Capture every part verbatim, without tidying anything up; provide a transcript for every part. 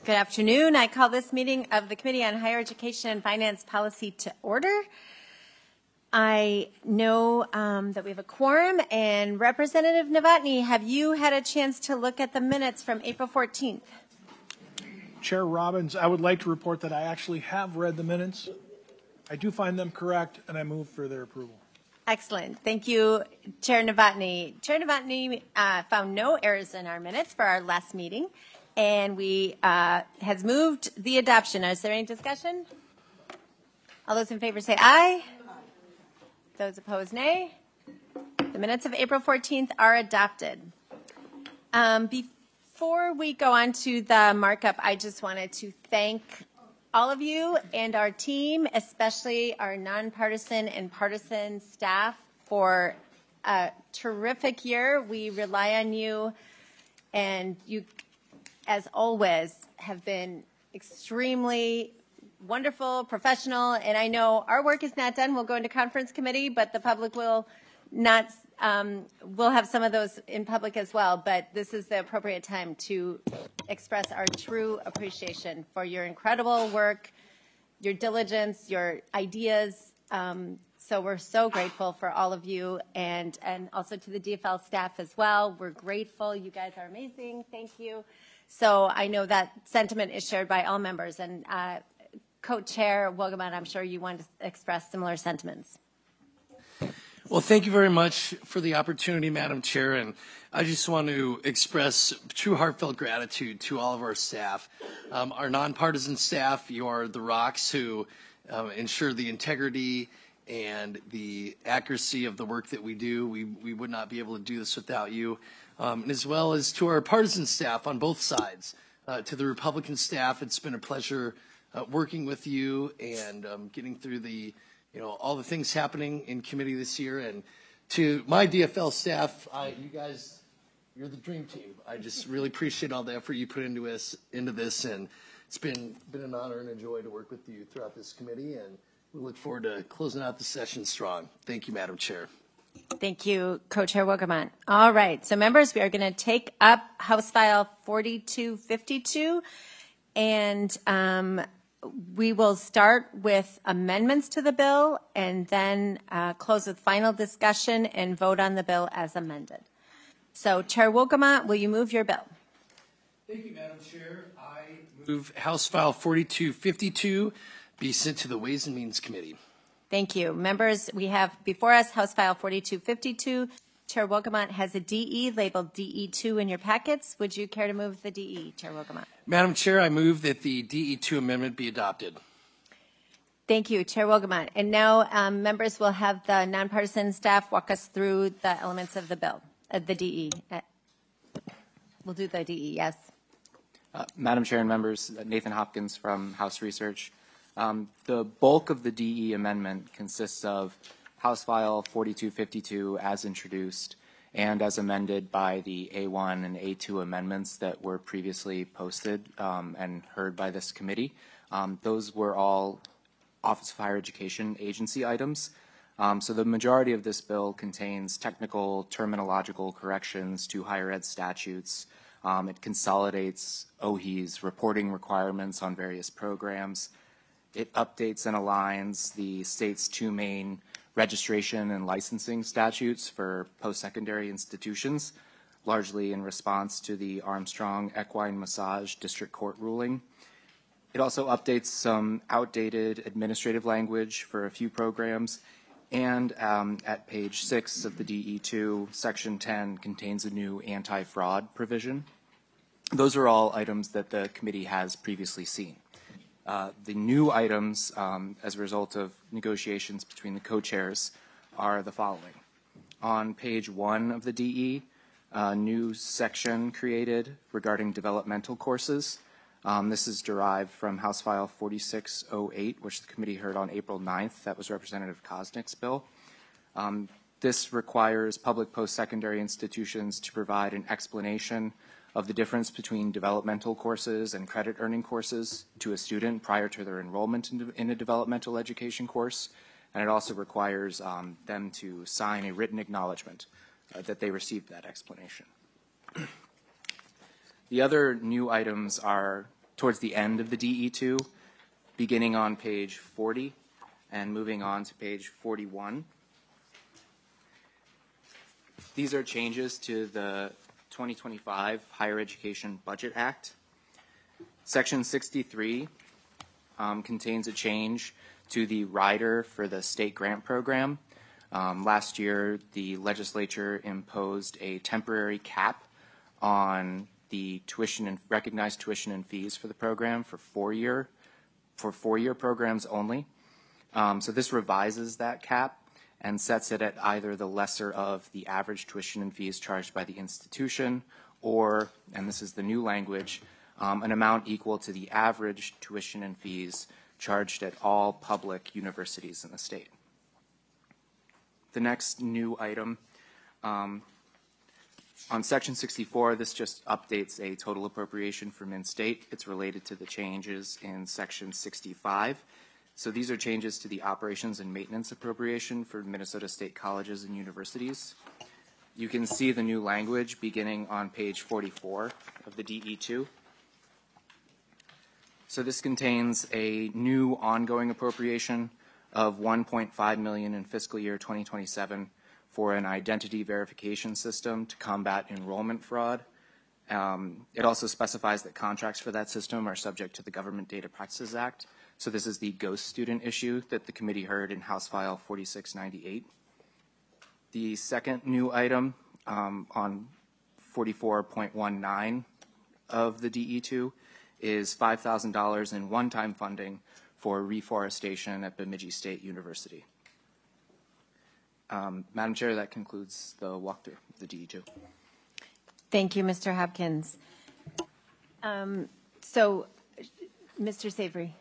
Good afternoon. I call this meeting of the Committee on Higher Education and Finance Policy to order. I know um, that we have a quorum, and Representative Novotny, have you had a chance to look at the minutes from April fourteenth? Chair Robbins, I would like to report that I actually have read the minutes. I do find them correct, and I move for their approval. Excellent. Thank you, Chair Novotny. Chair Novotny uh, found no errors in our minutes for our last meeting, and we uh, has moved the adoption. Is there any discussion? All those in favor say aye. Those opposed, nay. The minutes of April fourteenth are adopted. Um, before we go on to the markup, I just wanted to thank all of you and our team, especially our nonpartisan and partisan staff, for a terrific year. We rely on you, and you, as always, have been extremely wonderful, professional, and I know our work is not done. We'll go into conference committee, but the public will not, um, we'll have some of those in public as well, but this is the appropriate time to express our true appreciation for your incredible work, your diligence, your ideas. Um, so we're so grateful for all of you, and, and also to the D F L staff as well. We're grateful. You guys are amazing. Thank you. So I know that sentiment is shared by all members, and uh, Co-Chair Wogeman, I'm sure you want to express similar sentiments. Well, thank you very much for the opportunity, Madam Chair, and I just want to express true heartfelt gratitude to all of our staff. Um, our nonpartisan staff, you are the rocks who um, ensure the integrity and the accuracy of the work that we do. We, we would not be able to do this without you, um, and as well as to our partisan staff on both sides. Uh, to the Republican staff, it's been a pleasure uh, working with you and um, getting through the you know, all the things happening in committee this year. And to my D F L staff, I, you guys, you're the dream team. I just really appreciate all the effort you put into us, into this, and it's been, been an honor and a joy to work with you throughout this committee, and we look forward to closing out the session strong. Thank you, Madam Chair. Thank you, Co-Chair Wogeman. All right, so members, we are going to take up House File forty-two fifty-two, and um, we will start with amendments to the bill and then uh, close with final discussion and vote on the bill as amended. So, Chair Wogeman, will you move your bill? Thank you, Madam Chair. I move House File forty-two fifty-two be sent to the Ways and Means Committee. Thank you. Members, we have before us House File forty-two fifty-two. Chair Wogeman has a D E labeled D E two in your packets. Would you care to move the D E, Chair Wogeman? Madam Chair, I move that the D E two amendment be adopted. Thank you, Chair Wogeman. And now um, members will have the nonpartisan staff walk us through the elements of the bill, uh, the D E. Uh, we'll do the D E, yes. Uh, Madam Chair and members, Nathan Hopkins from House Research. Um, the bulk of the D E amendment consists of House File forty-two fifty-two as introduced and as amended by the A one and A two amendments that were previously posted um, and heard by this committee. Um, those were all Office of Higher Education agency items. Um, so the majority of this bill contains technical terminological corrections to higher ed statutes. Um, it consolidates O H E's reporting requirements on various programs. It updates and aligns the state's two main registration and licensing statutes for post-secondary institutions, largely in response to the Armstrong Equine Massage District Court ruling. It also updates some outdated administrative language for a few programs, and um, at page six of the D E two, section ten contains a new anti-fraud provision. Those are all items that the committee has previously seen. Uh, the new items, um, as a result of negotiations between the co-chairs, are the following. On page one of the D E, a new section created regarding developmental courses. Um, this is derived from House File forty-six oh eight, which the committee heard on April ninth. That was Representative Koznick's bill. Um, this requires public post-secondary institutions to provide an explanation of the difference between developmental courses and credit earning courses to a student prior to their enrollment in, in a developmental education course. And it also requires um, them to sign a written acknowledgement uh, that they received that explanation. The other new items are towards the end of the D E two, beginning on page forty and moving on to page forty-one. These are changes to the twenty twenty-five Higher Education Budget Act. Section sixty-three um, contains a change to the rider for the state grant program. Um, last year, the legislature imposed a temporary cap on the tuition and recognized tuition and fees for the program for four-year for four-year programs only. Um, so this revises that cap and sets it at either the lesser of the average tuition and fees charged by the institution, or, and this is the new language, um, an amount equal to the average tuition and fees charged at all public universities in the state. The next new item, um, on section sixty-four, this just updates a total appropriation for Min-State. It's related to the changes in section sixty-five. So these are changes to the operations and maintenance appropriation for Minnesota State colleges and universities. You can see the new language beginning on page forty-four of the D E two. So this contains a new ongoing appropriation of one point five million dollars in fiscal year twenty twenty-seven for an identity verification system to combat enrollment fraud. Um, it also specifies that contracts for that system are subject to the Government Data Practices Act. So this is the GHOST student issue that the committee heard in House File forty-six ninety-eight. The second new item um, on forty-four point one nine of the D E two is five thousand dollars in one-time funding for reforestation at Bemidji State University. Um, Madam Chair, that concludes the walkthrough of the D E two. Thank you, Mister Hopkins. Um, so, Mister Savory.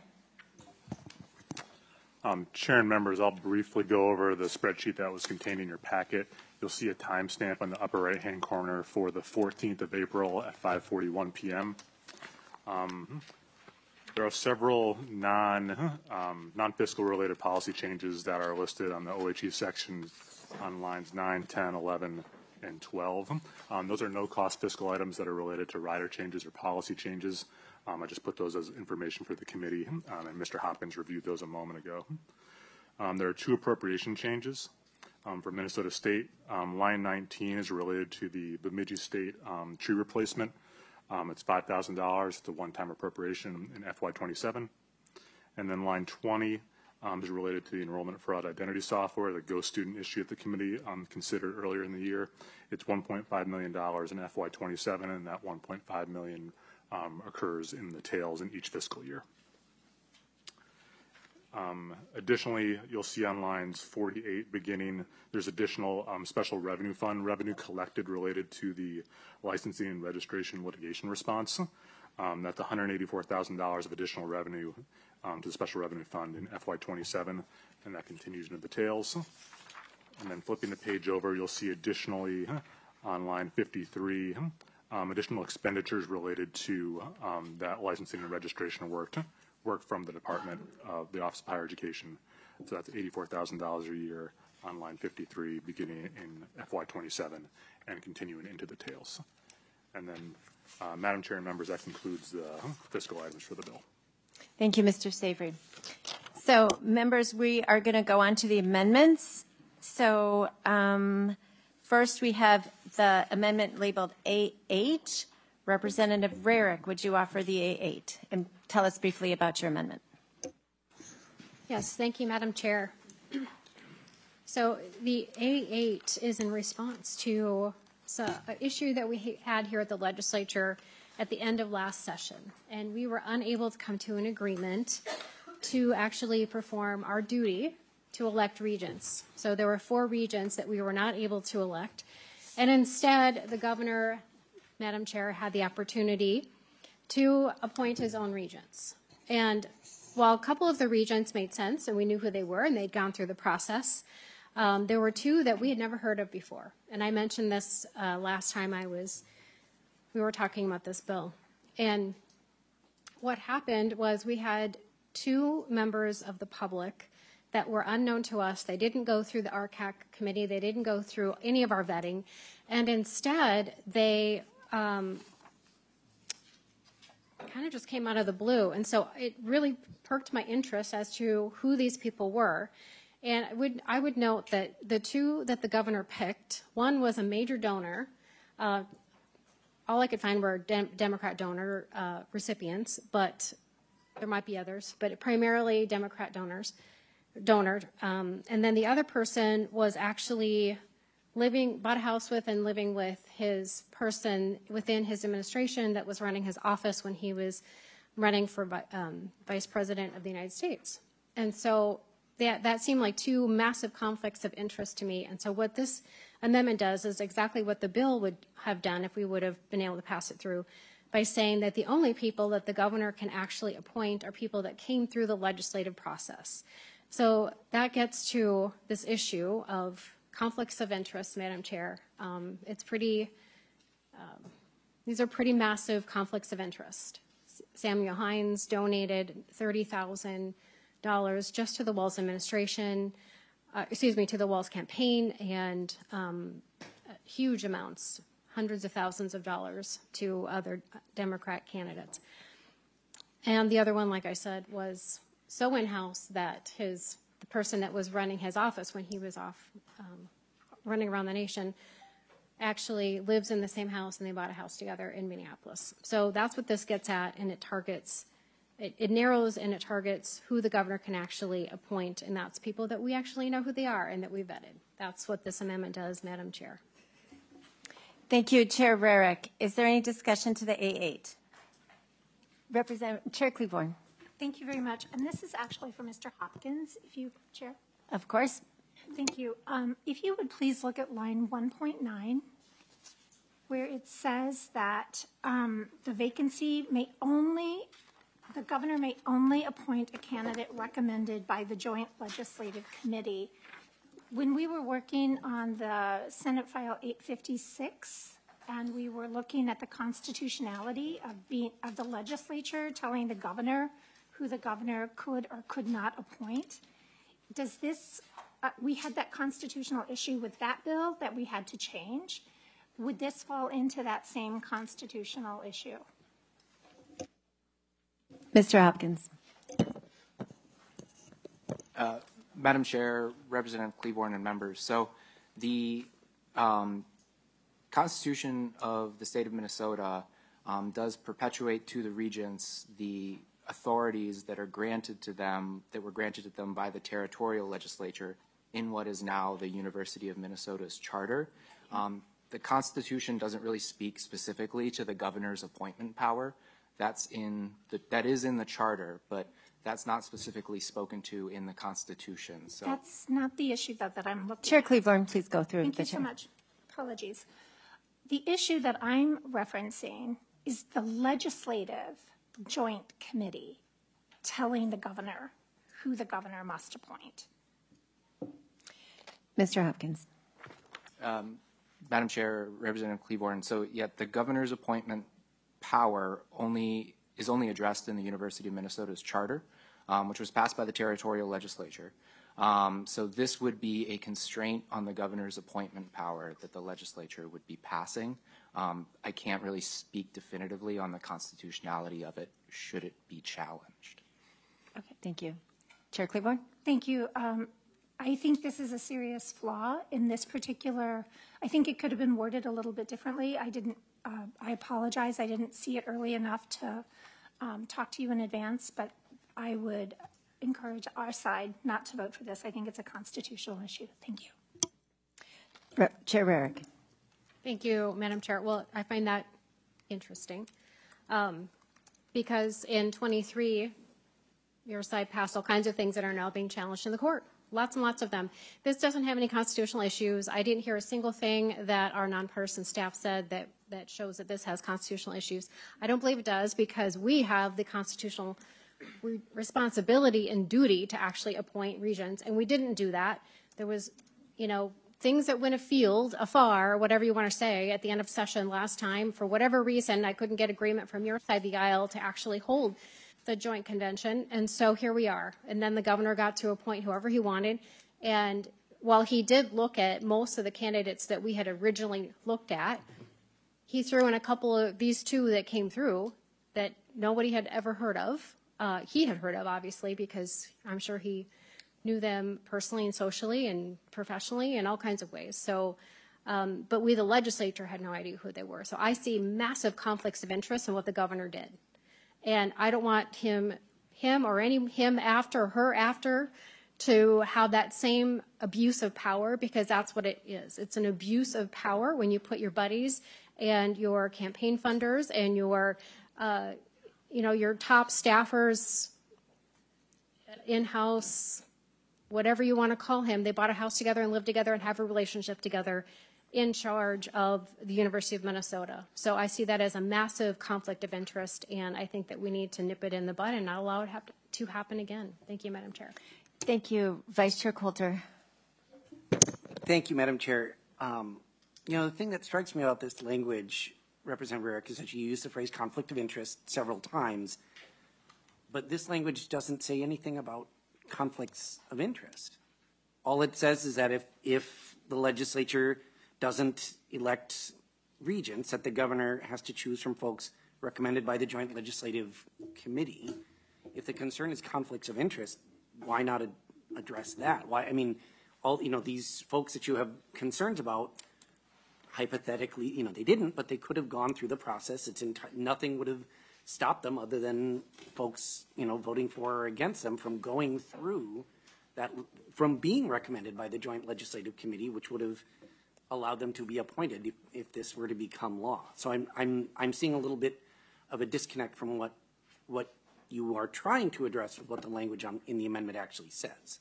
Um, Chair and members, I'll briefly go over the spreadsheet that was contained in your packet. You'll see a timestamp on the upper right-hand corner for the fourteenth of April at five forty-one p m Um, there are several non, um, non-fiscal related policy changes that are listed on the O H E section on lines nine, ten, eleven, and twelve. Um, those are no-cost fiscal items that are related to rider changes or policy changes. Um, I just put those as information for the committee, um, and Mister Hopkins reviewed those a moment ago. Um, there are two appropriation changes. Um, for Minnesota State, um, line nineteen is related to the Bemidji State um, tree replacement. Um, it's five thousand dollars. It's a one-time appropriation in F Y twenty-seven. And then line twenty um, is related to the enrollment fraud identity software, the GHOST student issue that the committee um, considered earlier in the year. It's one point five million dollars in F Y twenty-seven, and that one point five million dollars um, occurs in the tails in each fiscal year. Um, additionally, you'll see on lines forty-eight beginning, there's additional um, special revenue fund revenue collected related to the licensing and registration litigation response. Um, that's one hundred eighty-four thousand dollars of additional revenue um, to the special revenue fund in F Y twenty-seven, and that continues into the tails. And then flipping the page over, you'll see additionally on line fifty-three, um, additional expenditures related to um, that licensing and registration work. work from the Department of the Office of Higher Education. So that's eighty-four thousand dollars a year on line fifty-three, beginning in F Y twenty-seven and continuing into the tails. And then, uh, Madam Chair and members, that concludes the fiscal items for the bill. Thank you, Mister Savory. So, members, we are going to go on to the amendments. So, um, first we have the amendment labeled A eight. Representative Rarick, would you offer the A eight and tell us briefly about your amendment? Yes, thank you, Madam Chair. So the A eight is in response to an issue that we had here at the legislature at the end of last session, and we were unable to come to an agreement to actually perform our duty to elect regents. So there were four regents that we were not able to elect, and instead the governor, Madam Chair, had the opportunity to appoint his own regents. And while a couple of the regents made sense and we knew who they were and they'd gone through the process, um, there were two that we had never heard of before. And I mentioned this uh, last time I was, we were talking about this bill. And what happened was we had two members of the public that were unknown to us. They didn't go through the R C A C committee. They didn't go through any of our vetting. And instead, they Um, kind of just came out of the blue. And so it really perked my interest as to who these people were. And I would, I would note that the two that the governor picked, one was a major donor. Uh, all I could find were dem- Democrat donor uh, recipients, but there might be others, but primarily Democrat donors, donor. Um, and then the other person was actually living, bought a house with and living with his person within his administration that was running his office when he was running for um, vice president of the United States. And so that, that seemed like two massive conflicts of interest to me. And so what this amendment does is exactly what the bill would have done if we would have been able to pass it through, by saying that the only people that the governor can actually appoint are people that came through the legislative process. So that gets to this issue of conflicts of interest, Madam Chair. Um, it's pretty, um, these are pretty massive conflicts of interest. Samuel Hines donated thirty thousand dollars just to the Walz administration, uh, excuse me, to the Walz campaign, and um, huge amounts, hundreds of thousands of dollars to other Democrat candidates. And the other one, like I said, was so in-house that his the person that was running his office when he was off um, running around the nation actually lives in the same house, and they bought a house together in Minneapolis. So that's what this gets at, and it targets, it, it narrows and it targets who the governor can actually appoint, and that's people that we actually know who they are and that we vetted. That's what this amendment does, Madam Chair. Thank you, Chair Rarick. Is there any discussion to the A eight? Representative Chair Cleaborn. Thank you very much. And this is actually for Mister Hopkins, if you, Chair. Of course. Thank you. Um, if you would please look at line one point nine, where it says that um, the vacancy may only, the governor may only appoint a candidate recommended by the Joint Legislative Committee. When we were working on the Senate File eight fifty-six, and we were looking at the constitutionality of being of the legislature telling the governor who the governor could or could not appoint, does this, uh, we had that constitutional issue with that bill that we had to change. Would this fall into that same constitutional issue? Mister Hopkins. Uh, Madam Chair, Representative Cleaborn, and members. So the um, Constitution of the state of Minnesota um, does perpetuate to the regents the authorities that are granted to them, that were granted to them by the territorial legislature in what is now the University of Minnesota's charter. Um, the Constitution doesn't really speak specifically to the governor's appointment power. That's in the, that is in the charter, but that's not specifically spoken to in the Constitution. So That's not the issue that, that I'm looking Chair at. Cleaborn, please go through. Thank the you so chair. much. Apologies. The issue that I'm referencing is the legislative joint committee telling the governor who the governor must appoint. Mister Hopkins. Um, Madam Chair, Representative Cleaborn, so yet the governor's appointment power only is only addressed in the University of Minnesota's charter, um, which was passed by the territorial legislature. Um, so this would be a constraint on the governor's appointment power that the legislature would be passing. Um, I can't really speak definitively on the constitutionality of it should it be challenged. Okay, thank you. Chair Cleaborn. Thank you. Um, I think this is a serious flaw in this particular, I think it could have been worded a little bit differently. I didn't, uh, I apologize. I didn't see it early enough to um, talk to you in advance, but I would encourage our side not to vote for this. I think it's a constitutional issue. Thank you. Re- Chair Rarick. Thank you, Madam Chair. Well, I find that interesting um, because in twenty-three, your side passed all kinds of things that are now being challenged in the court. Lots and lots of them. This doesn't have any constitutional issues. I didn't hear a single thing that our nonpartisan staff said that, that shows that this has constitutional issues. I don't believe it does because we have the constitutional re- responsibility and duty to actually appoint regents, and we didn't do that. There was, you know, things that went afield, afar, whatever you want to say, at the end of session last time. For whatever reason, I couldn't get agreement from your side of the aisle to actually hold the joint convention, and so here we are. And then the governor got to appoint whoever he wanted, and while he did look at most of the candidates that we had originally looked at, he threw in a couple of these two that came through, that nobody had ever heard of. Uh, he had heard of, obviously, because I'm sure he knew them personally and socially and professionally in all kinds of ways. So, um, but we, the legislature, had no idea who they were. So I see massive conflicts of interest in what the governor did. And I don't want him, him or any him after, her after, to have that same abuse of power, because that's what it is. It's an abuse of power when you put your buddies and your campaign funders and your, uh, you know, your top staffers, in-house, whatever you want to call him, they bought a house together and lived together and have a relationship together, in charge of the University of Minnesota. So I see that as a massive conflict of interest, and I think that we need to nip it in the bud and not allow it hap- to happen again. Thank you, Madam Chair. Thank you. Vice Chair Coulter. Thank you, Madam Chair. Um, you know, the thing that strikes me about this language, Representative Rarick, is that you use the phrase conflict of interest several times, but this language doesn't say anything about conflicts of interest. All it says is that if, if the legislature doesn't elect regents, that the governor has to choose from folks recommended by the Joint Legislative Committee. If the concern is conflicts of interest, why not ad- address that? Why, I mean, all, you know, these folks that you have concerns about, hypothetically, you know, they didn't, but they could have gone through the process. It's enti- nothing would have stopped them other than folks, you know, voting for or against them from going through that, from being recommended by the Joint Legislative Committee, which would have allowed them to be appointed if, if this were to become law. So I'm, I'm, I'm seeing a little bit of a disconnect from what, what you are trying to address with what the language on, in the amendment actually says.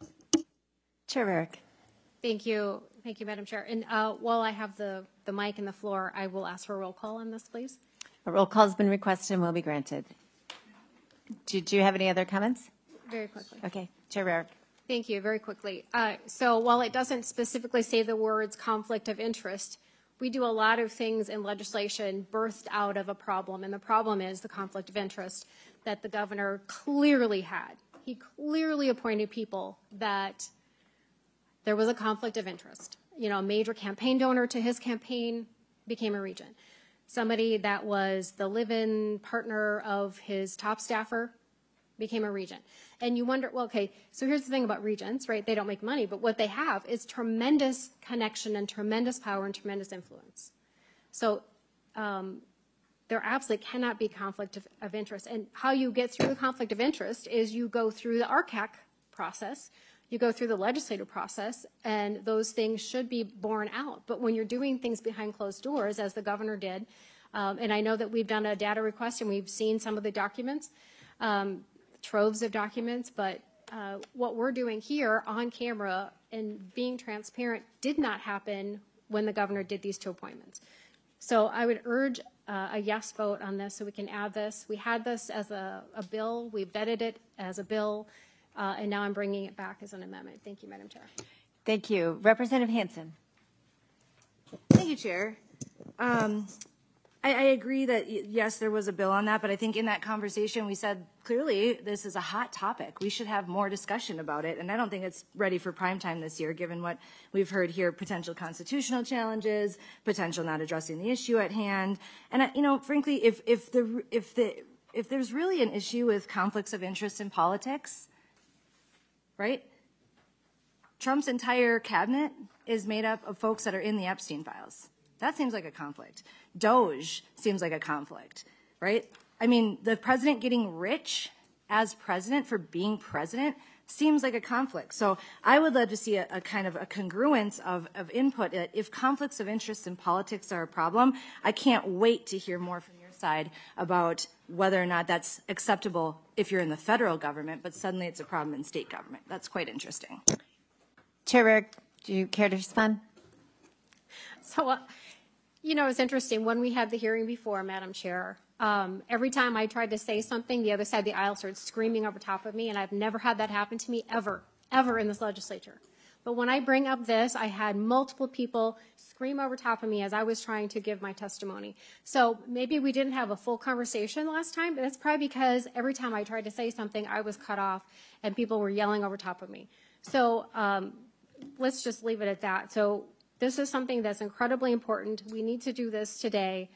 Chair Rarick. Thank you. Thank you, Madam Chair. And uh, while I have the, the mic and the floor, I will ask for a roll call on this, please. A roll call has been requested and will be granted. Did you have any other comments? Very quickly. Okay. Chair Rarick. Thank you. Very quickly. Uh, so while it doesn't specifically say the words conflict of interest, we do a lot of things in legislation birthed out of a problem, and the problem is the conflict of interest that the governor clearly had. He clearly appointed people that there was a conflict of interest. You know, a major campaign donor to his campaign became a regent. Somebody that was the live-in partner of his top staffer became a regent. And you wonder, well, okay, so here's the thing about regents, right? They don't make money, but what they have is tremendous connection and tremendous power and tremendous influence. So um, there absolutely cannot be conflict of, of interest. And how you get through the conflict of interest is you go through the R C A C process, you go through the legislative process, and those things should be borne out. But when you're doing things behind closed doors, as the governor did, um, and I know that we've done a data request and we've seen some of the documents, um, troves of documents, but uh, what we're doing here on camera and being transparent did not happen when the governor did these two appointments. So I would urge uh, a yes vote on this so we can add this. We had this as a, a bill. We vetted it as a bill, uh, and now I'm bringing it back as an amendment. Thank you, Madam Chair. Thank you. Representative Hansen. Thank you, Chair. Um, I, I agree that, yes, there was a bill on that, but I think in that conversation we said clearly this is a hot topic. We should have more discussion about it, and I don't think it's ready for prime time this year, given what we've heard here, potential constitutional challenges, potential not addressing the issue at hand. And, you know, frankly, if, if, the, if, the, if there's really an issue with conflicts of interest in politics, right, Trump's entire cabinet is made up of folks that are in the Epstein files. That seems like a conflict. Doge seems like a conflict, right? I mean, the president getting rich as president for being president seems like a conflict. So I would love to see a, a kind of a congruence of, of input. If conflicts of interest in politics are a problem, I can't wait to hear more from your side about whether or not that's acceptable if you're in the federal government, but suddenly it's a problem in state government. That's quite interesting. Chair Rarick, do you care to respond? So, uh, you know, it's interesting. When we had the hearing before, Madam Chair, um, every time I tried to say something, the other side of the aisle started screaming over top of me, and I've never had that happen to me ever, ever in this legislature. But when I bring up this, I had multiple people scream over top of me as I was trying to give my testimony. So maybe we didn't have a full conversation last time, but that's probably because every time I tried to say something, I was cut off, and people were yelling over top of me. So um, let's just leave it at that. So this is something that's incredibly important. We need to do this today.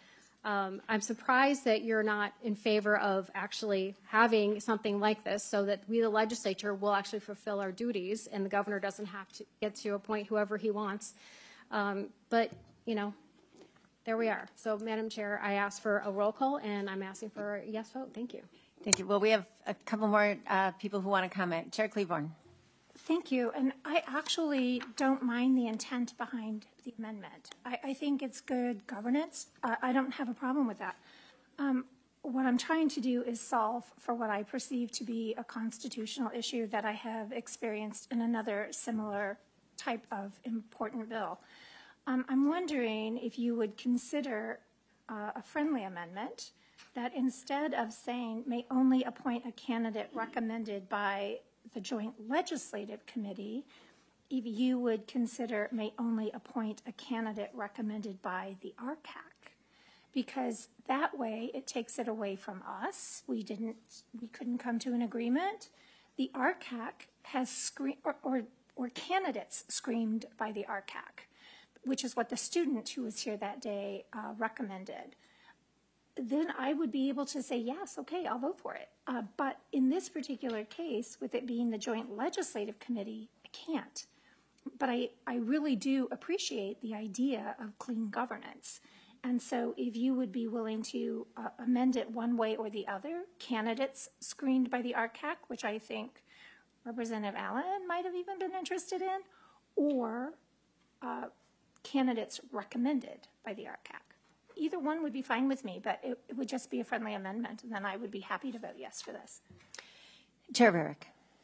Um, I'm surprised that you're not in favor of actually having something like this so that we, the legislature, will actually fulfill our duties and the governor doesn't have to get to appoint whoever he wants. Um, but, you know, there we are. So, Madam Chair, I ask for a roll call and I'm asking for a yes vote. Thank you. Thank you. Well, we have a couple more uh, people who want to comment. Chair Cleburne. Thank you. And I actually don't mind the intent behind the amendment. I, I think it's good governance. Uh, I don't have a problem with that. Um, what I'm trying to do is solve for what I perceive to be a constitutional issue that I have experienced in another similar type of important bill. Um, I'm wondering if you would consider uh, a friendly amendment that instead of saying may only appoint a candidate recommended by the Joint Legislative Committee, if you would consider may only appoint a candidate recommended by the R C A C, because that way it takes it away from us. We didn't, we couldn't come to an agreement. The R C A C has screened, or, or, or candidates screened by the R C A C, which is what the student who was here that day uh, recommended. Then I would be able to say, yes, okay, I'll vote for it. Uh, but in this particular case, with it being the Joint Legislative Committee, I can't. But I, I really do appreciate the idea of clean governance. And so if you would be willing to uh, amend it one way or the other, candidates screened by the R C A C, which I think Representative Allen might have even been interested in, or uh, candidates recommended by the R C A C. Either one would be fine with me, but it, it would just be a friendly amendment, and then I would be happy to vote yes for this. Chair Rarick.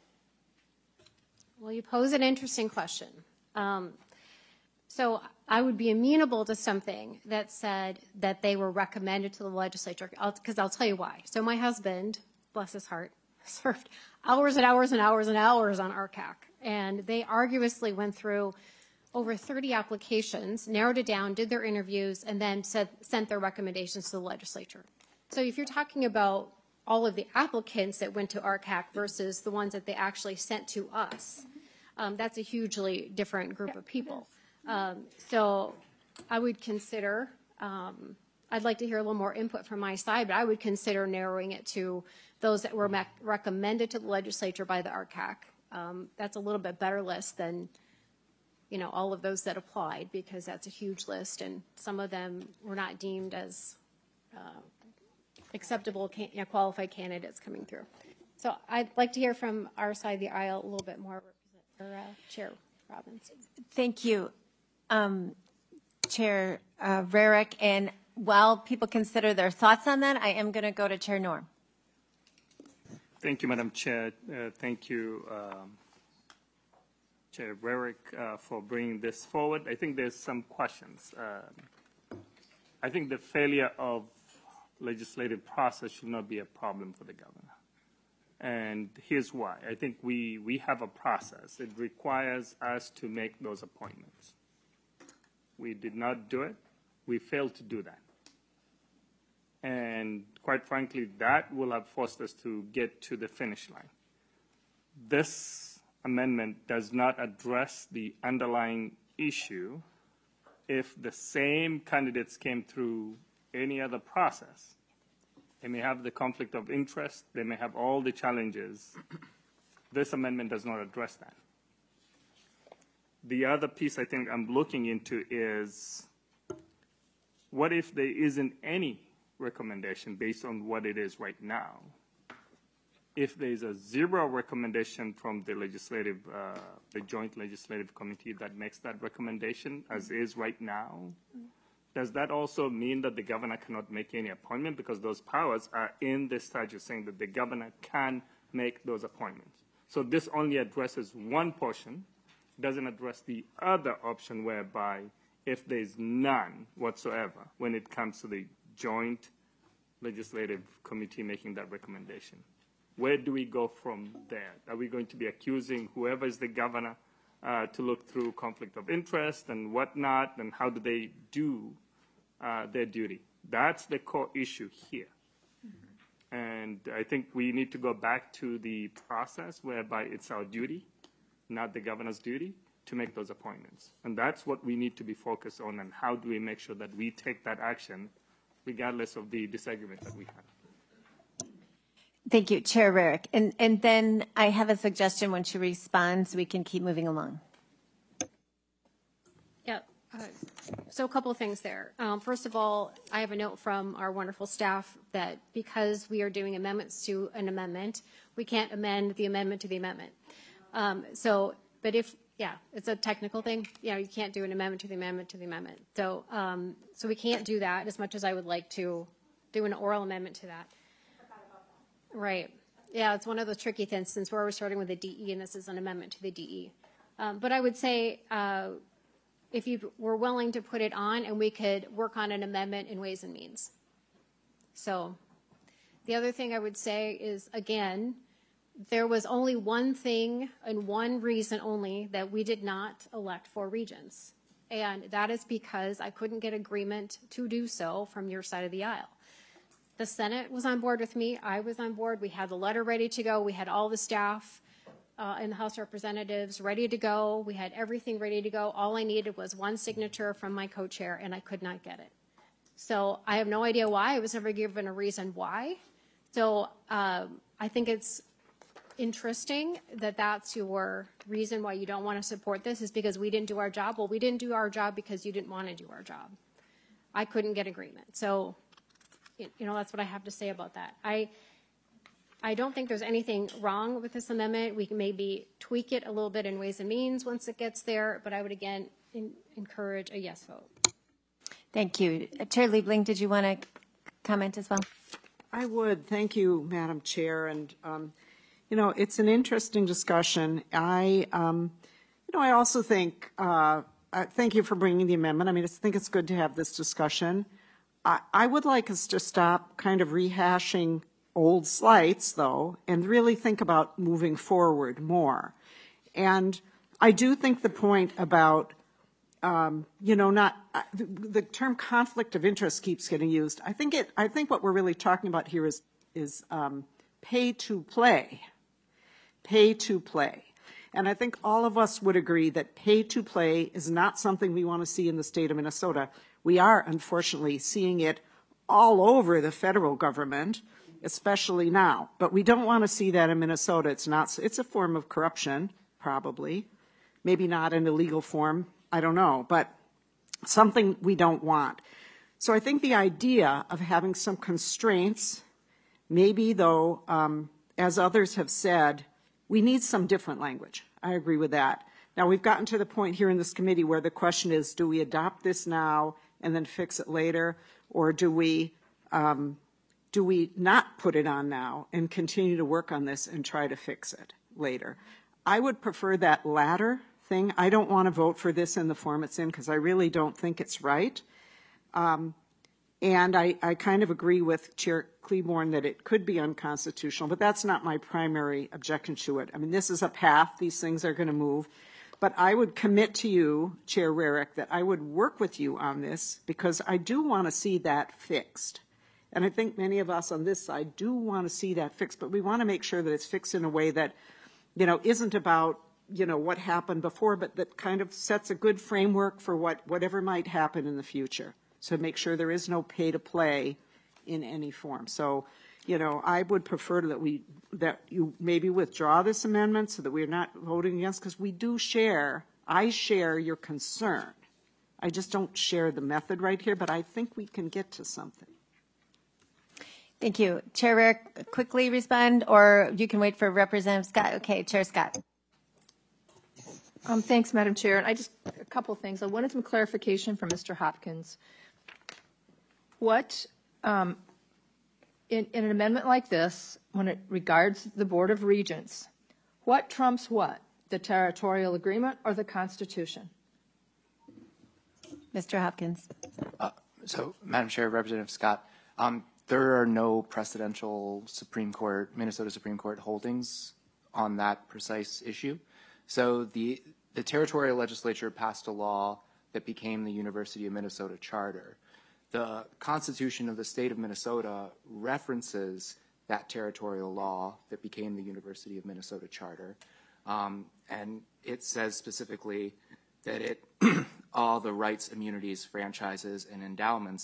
Well, you pose an interesting question. Um, so I would be amenable to something that said that they were recommended to the legislature, because I'll, I'll tell you why. So my husband, bless his heart, served hours and hours and hours and hours on R C A C, and they arduously went through over thirty applications, narrowed it down, did their interviews, and then said, sent their recommendations to the legislature. So if you're talking about all of the applicants that went to R C A C versus the ones that they actually sent to us, um, that's a hugely different group of people. Um, so I would consider, um, I'd like to hear a little more input from my side, but I would consider narrowing it to those that were recommended to the legislature by the R C A C. Um, that's a little bit better list than you know, all of those that applied, because that's a huge list, and some of them were not deemed as uh, acceptable can, you know, qualified candidates coming through. So I'd like to hear from our side of the aisle a little bit more, or, uh, Chair Robbins. Thank you, um, Chair uh, Rarick. And while people consider their thoughts on that, I am going to go to Chair Norm. Thank you, Madam Chair. Uh, thank you, um, Chair Rarick, uh, for bringing this forward. I think there's some questions. Uh, I think the failure of legislative process should not be a problem for the governor. And here's why. I think we, we have a process. It requires us to make those appointments. We did not do it. We failed to do that. And quite frankly, that will have forced us to get to the finish line. This amendment does not address the underlying issue. If the same candidates came through any other process, they may have the conflict of interest, they may have all the challenges. This amendment does not address that. The other piece I think I'm looking into is, what if there isn't any recommendation based on what it is right now? If there's a zero recommendation from the legislative, uh, the Joint Legislative Committee that makes that recommendation, as is right now, does that also mean that the governor cannot make any appointment? Because those powers are in the statute saying that the governor can make those appointments. So this only addresses one portion, doesn't address the other option whereby if there's none whatsoever when it comes to the Joint Legislative Committee making that recommendation. Where do we go from there? Are we going to be accusing whoever is the governor uh, to look through conflict of interest and whatnot, and how do they do uh, their duty? That's the core issue here. Mm-hmm. And I think we need to go back to the process whereby it's our duty, not the governor's duty, to make those appointments. And that's what we need to be focused on, and how do we make sure that we take that action regardless of the disagreement that we have. Thank you, Chair Rarick. And, and then I have a suggestion when she responds, we can keep moving along. Yeah. Uh, so a couple of things there. Um, first of all, I have a note from our wonderful staff that because we are doing amendments to an amendment, we can't amend the amendment to the amendment. Um, so, but if, yeah, it's a technical thing. You know, you can't do an amendment to the amendment to the amendment. So, um, so we can't do that as much as I would like to do an oral amendment to that. Right. Yeah, it's one of those tricky things since we're starting with a D E and this is an amendment to the D E. Um, but I would say uh, if you were willing to put it on and we could work on an amendment in Ways and Means. So the other thing I would say is, again, there was only one thing and one reason only that we did not elect four regents. And that is because I couldn't get agreement to do so from your side of the aisle. The Senate was on board with me. I was on board. We had the letter ready to go. We had all the staff uh, in the House of Representatives ready to go. We had everything ready to go. All I needed was one signature from my co-chair, and I could not get it. So I have no idea why. I was never given a reason why. So um, I think it's interesting that that's your reason why you don't want to support this is because we didn't do our job. Well, we didn't do our job because you didn't want to do our job. I couldn't get agreement. So you know, that's what I have to say about that. I I don't think there's anything wrong with this amendment. We can maybe tweak it a little bit in Ways and Means once it gets there, but I would, again, in, encourage a yes vote. Thank you. Uh, Chair Liebling, did you want to comment as well? I would. Thank you, Madam Chair. And, um, you know, it's an interesting discussion. I, um, you know, I also think, uh, uh, thank you for bringing the amendment. I mean, I think it's good to have this discussion. I, I would like us to stop kind of rehashing old slights, though, and really think about moving forward more. And I do think the point about, um, you know, not uh, the, the term conflict of interest keeps getting used. I think it. I think what we're really talking about here is is um, pay to play, pay to play. And I think all of us would agree that pay to play is not something we want to see in the state of Minnesota. We are, unfortunately, seeing it all over the federal government, especially now. But we don't want to see that in Minnesota. It's not. It's a form of corruption, probably. Maybe not in a legal form. I don't know. But something we don't want. So I think the idea of having some constraints, maybe, though, um, as others have said, we need some different language. I agree with that. Now, we've gotten to the point here in this committee where the question is, do we adopt this now and then fix it later, or do we um, do we not put it on now and continue to work on this and try to fix it later? I would prefer that latter thing. I don't want to vote for this in the form it's in because I really don't think it's right. Um, and I, I kind of agree with Chair Cleburne that it could be unconstitutional, but that's not my primary objection to it. I mean, this is a path. These things are going to move. But I would commit to you, Chair Rarick, that I would work with you on this because I do want to see that fixed. And I think many of us on this side do want to see that fixed, but we want to make sure that it's fixed in a way that, you know, isn't about, you know, what happened before, but that kind of sets a good framework for what whatever might happen in the future. So make sure there is no pay to play in any form. So, you know, I would prefer that we that you maybe withdraw this amendment so that we're not voting against, because we do share, I share your concern. I just don't share the method right here, but I think we can get to something. Thank you. Chair Rarick, quickly respond, or you can wait for Representative Scott. Okay, Chair Scott. Um, thanks, Madam Chair. And I just, a couple things. I wanted some clarification from Mister Hopkins. What, um, in, in an amendment like this, when it regards the Board of Regents, what trumps what? The territorial agreement or the Constitution? Mister Hopkins. Uh, so, Madam Chair, Representative Scott, um, there are no precedential Supreme Court, Minnesota Supreme Court holdings on that precise issue. So the, the territorial legislature passed a law that became the University of Minnesota Charter. The Constitution of the state of Minnesota references that territorial law that became the University of Minnesota Charter. Um, and it says specifically that it all the rights, immunities, franchises, and endowments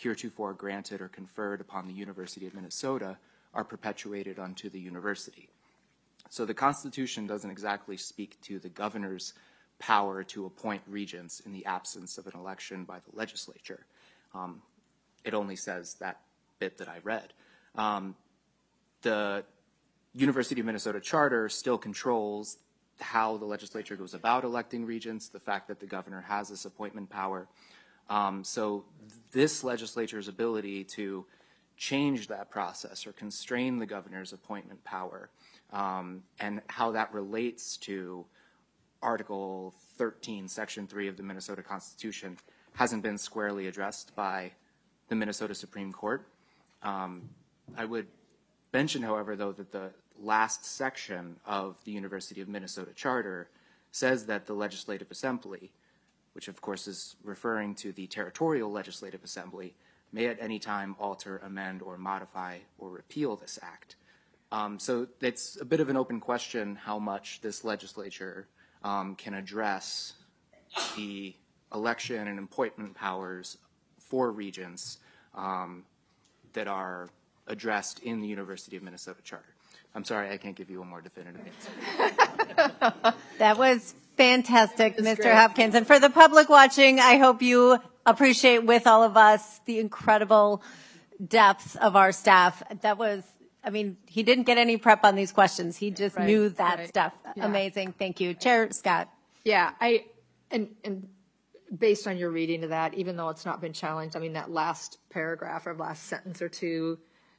heretofore granted or conferred upon the University of Minnesota are perpetuated unto the university. So the Constitution doesn't exactly speak to the governor's power to appoint regents in the absence of an election by the legislature. Um, it only says that bit that I read. Um, the University of Minnesota Charter still controls how the legislature goes about electing regents, the fact that the governor has this appointment power. Um, so this legislature's ability to change that process or constrain the governor's appointment power um, and how that relates to Article thirteen, Section three of the Minnesota Constitution hasn't been squarely addressed by the Minnesota Supreme Court. Um, I would mention, however, though, that the last section of the University of Minnesota Charter says that the Legislative Assembly, which of course is referring to the Territorial Legislative Assembly, may at any time alter, amend, or modify or repeal this act. Um, so it's a bit of an open question how much this legislature um, can address the election and appointment powers for regents um, that are addressed in the University of Minnesota Charter. I'm sorry, I can't give you a more definitive answer. That was fantastic, That's Mister great. Hopkins. And for the public watching, I hope you appreciate with all of us the incredible depth of our staff. That was, I mean, he didn't get any prep on these questions. He just Right, knew that right. stuff. Yeah. Amazing. Thank you. Chair Scott. Yeah, I, and, and based on your reading of that, even though it's not been challenged, I mean, that last paragraph or last sentence or two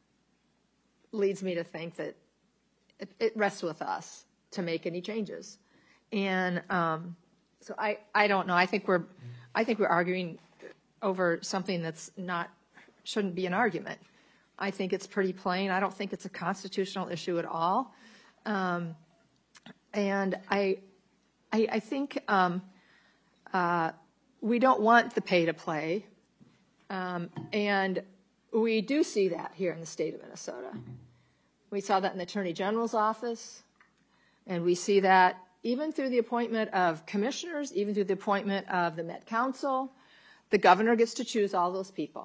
leads me to think that it, it rests with us to make any changes. And um, so I, I don't know. I think we're, I think we're arguing over something that's not, shouldn't be an argument. I think it's pretty plain. I don't think it's a constitutional issue at all. Um, and I, I, I think um, uh, we don't want the pay to play. Um, and we do see that here in the state of Minnesota. We saw that in the Attorney General's office, and we see that even through the appointment of commissioners, even through the appointment of the Met Council, the governor gets to choose all those people.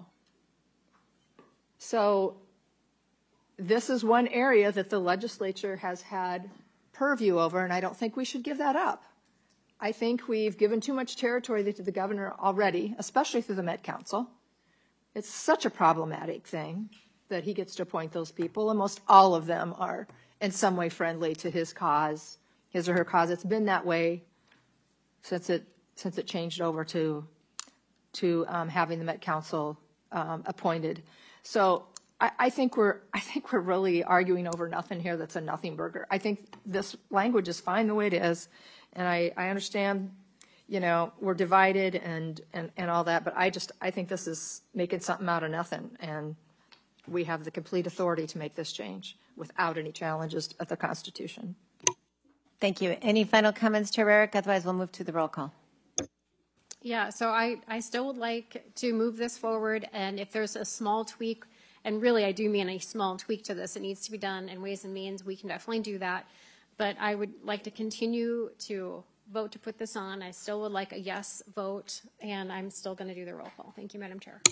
So this is one area that the legislature has had purview over, and I don't think we should give that up. I think we've given too much territory to the governor already, especially through the Met Council. It's such a problematic thing that he gets to appoint those people, and most all of them are in some way friendly to his cause, his or her cause. It's been that way since it since it changed over to to um, having the Met Council um, appointed. So I, I think we're I think we're really arguing over nothing here. That's a nothing burger. I think this language is fine the way it is, and I, I understand, you know, we're divided and, and and all that, but I just I think this is making something out of nothing, and we have the complete authority to make this change without any challenges at the Constitution. Thank you. Any final comments, Chair Rarick? Otherwise, we'll move to the roll call. Yeah, so I, I still would like to move this forward, and if there's a small tweak, and really I do mean a small tweak to this, it needs to be done in Ways and Means, we can definitely do that. But I would like to continue to vote to put this on. I still would like a yes vote, and I'm still going to do the roll call. Thank you, Madam Chair.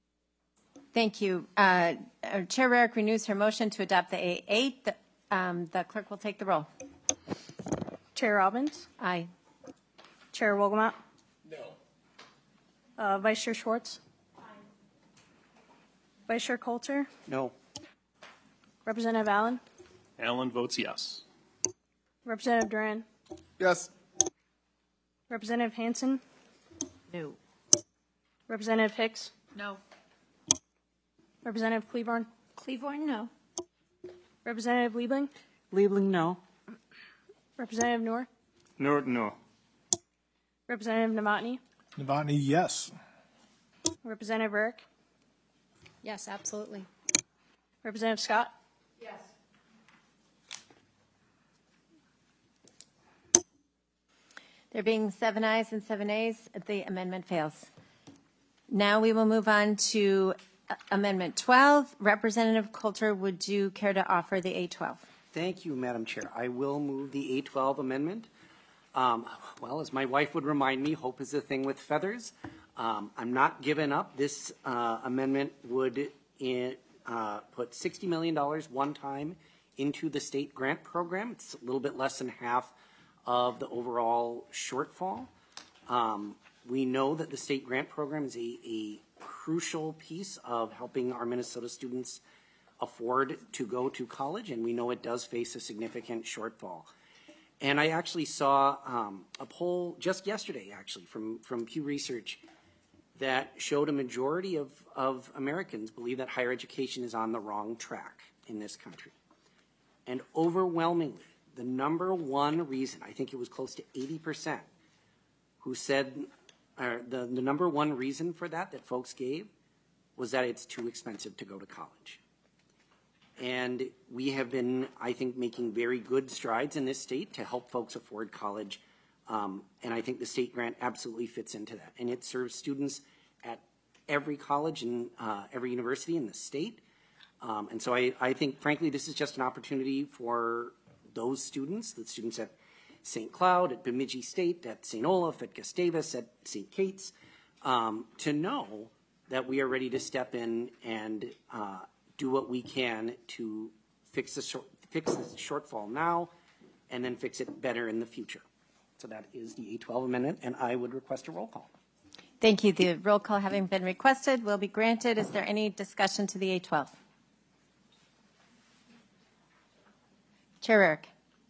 Thank you. Uh, uh, Chair Rarick renews her motion to adopt the A eight. The, um, the clerk will take the roll. Chair Robbins? Aye. Chair Wogelmatt? No. Uh, Vice Chair Schwartz? Aye. Vice Chair Coulter? No. Representative Allen? Allen votes yes. Representative Duran? Yes. Representative Hansen? No. Representative Hicks? No. Representative Cleaborn? Cleaborn, no. Representative Liebling? Liebling, no. Representative Noor? No, no. Representative Novotny? Novotny, yes. Representative Rarick? Yes, absolutely. Representative Scott? Yes. There being seven ayes and seven nays, the amendment fails. Now we will move on to uh, Amendment twelve. Representative Coulter, would you care to offer the A twelve? Thank you, Madam Chair. I will move the A twelve amendment. Um, well, as my wife would remind me, hope is a thing with feathers. Um, I'm not giving up. This uh, amendment would in, uh, put sixty million dollars one time into the state grant program. It's a little bit less than half of the overall shortfall. Um, we know that the state grant program is a, a crucial piece of helping our Minnesota students afford to go to college, and we know it does face a significant shortfall. And I actually saw um, a poll just yesterday, actually, from, from Pew Research that showed a majority of, of Americans believe that higher education is on the wrong track in this country. And overwhelmingly, the number one reason, I think it was close to eighty percent, who said uh, the, the number one reason for that that folks gave was that it's too expensive to go to college. And we have been, I think, making very good strides in this state to help folks afford college. Um, and I think the state grant absolutely fits into that. And it serves students at every college and uh, every university in the state. Um, and so I, I think, frankly, this is just an opportunity for those students, the students at Saint Cloud, at Bemidji State, at Saint Olaf, at Gustavus, at Saint Kate's, um, to know that we are ready to step in and uh, do what we can to fix the, short, fix the shortfall now and then fix it better in the future. So that is the A twelve amendment, and I would request a roll call. Thank you. The roll call having been requested will be granted. Is there any discussion to the A twelve? Chair Eric.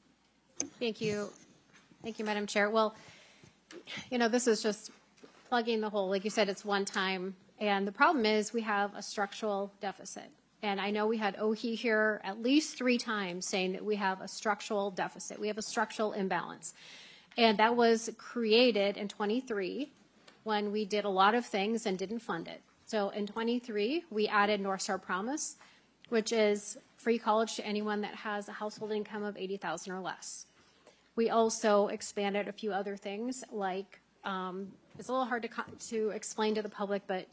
Thank you. Thank you, Madam Chair. Well, you know, this is just plugging the hole. Like you said, it's one time. And the problem is we have a structural deficit. And I know we had O H I here at least three times saying that we have a structural deficit. We have a structural imbalance. And that was created in twenty-three when we did a lot of things and didn't fund it. So in twenty-three, we added North Star Promise, which is free college to anyone that has a household income of eighty thousand dollars or less. We also expanded a few other things like, um, it's a little hard to, to explain to the public, but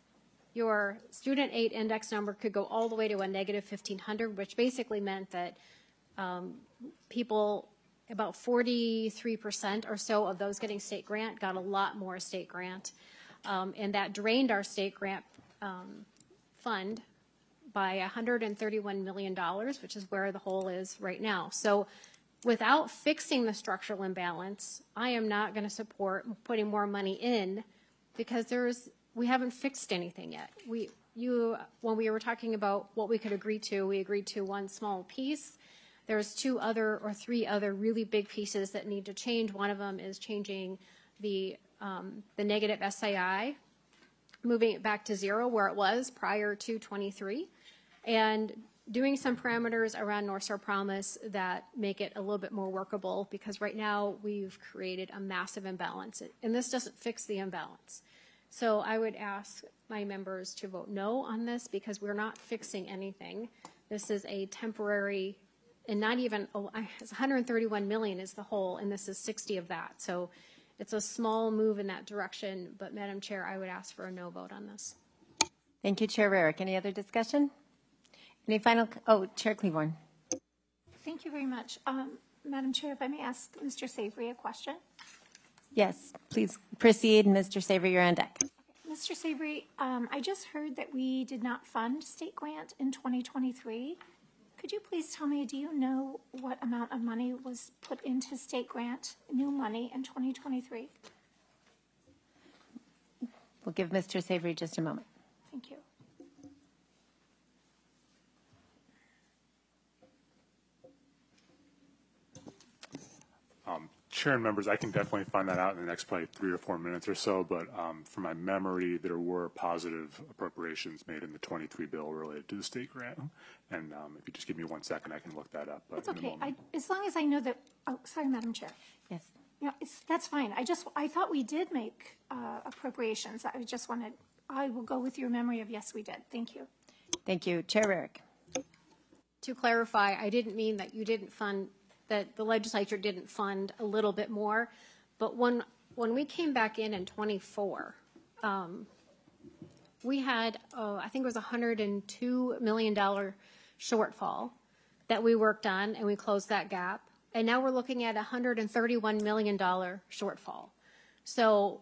your student aid index number could go all the way to a negative fifteen hundred, which basically meant that um, people, about forty-three percent or so of those getting state grant got a lot more state grant. Um, and that drained our state grant um, fund by one hundred thirty-one million dollars, which is where the hole is right now. So without fixing the structural imbalance, I am not going to support putting more money in because there's we haven't fixed anything yet. We you when we were talking about what we could agree to, we agreed to one small piece. There's two other or three other really big pieces that need to change. One of them is changing the um, the negative S I I, moving it back to zero where it was prior to twenty-three, and doing some parameters around North Star Promise that make it a little bit more workable, because right now we've created a massive imbalance, and this doesn't fix the imbalance. So I would ask my members to vote no on this because we're not fixing anything. This is a temporary, and not even, oh, it's one hundred thirty-one million is the whole, and this is sixty of that. So it's a small move in that direction, but Madam Chair, I would ask for a no vote on this. Thank you, Chair Rarick. Any other discussion? Any final, oh, Chair Cleaborn. Thank you very much. Um, Madam Chair, if I may ask Mister Savory a question? Yes, please proceed. Mister Savory, you're on deck. Mister Savory, um, I just heard that we did not fund state grant in twenty twenty-three. Could you please tell me, do you know what amount of money was put into state grant, new money, in twenty twenty-three? We'll give Mister Savory just a moment. Thank you. Um, Chair and members, I can definitely find that out in the next probably three or four minutes or so, but um, from my memory, there were positive appropriations made in the twenty-three bill related to the state grant. And um, if you just give me one second, I can look that up. That's okay. I, as long as I know that, oh, sorry, Madam Chair. Yes. Yeah, it's, that's fine. I just, I thought we did make uh, appropriations. I just wanted, I will go with your memory of yes, we did. Thank you. Thank you. Chair Rarick. To clarify, I didn't mean that you didn't fund, that the legislature didn't fund a little bit more, but when when we came back in in twenty-four, um, we had, oh, I think it was a one hundred two million dollars shortfall that we worked on, and we closed that gap. And now we're looking at a one hundred thirty-one million dollars shortfall. So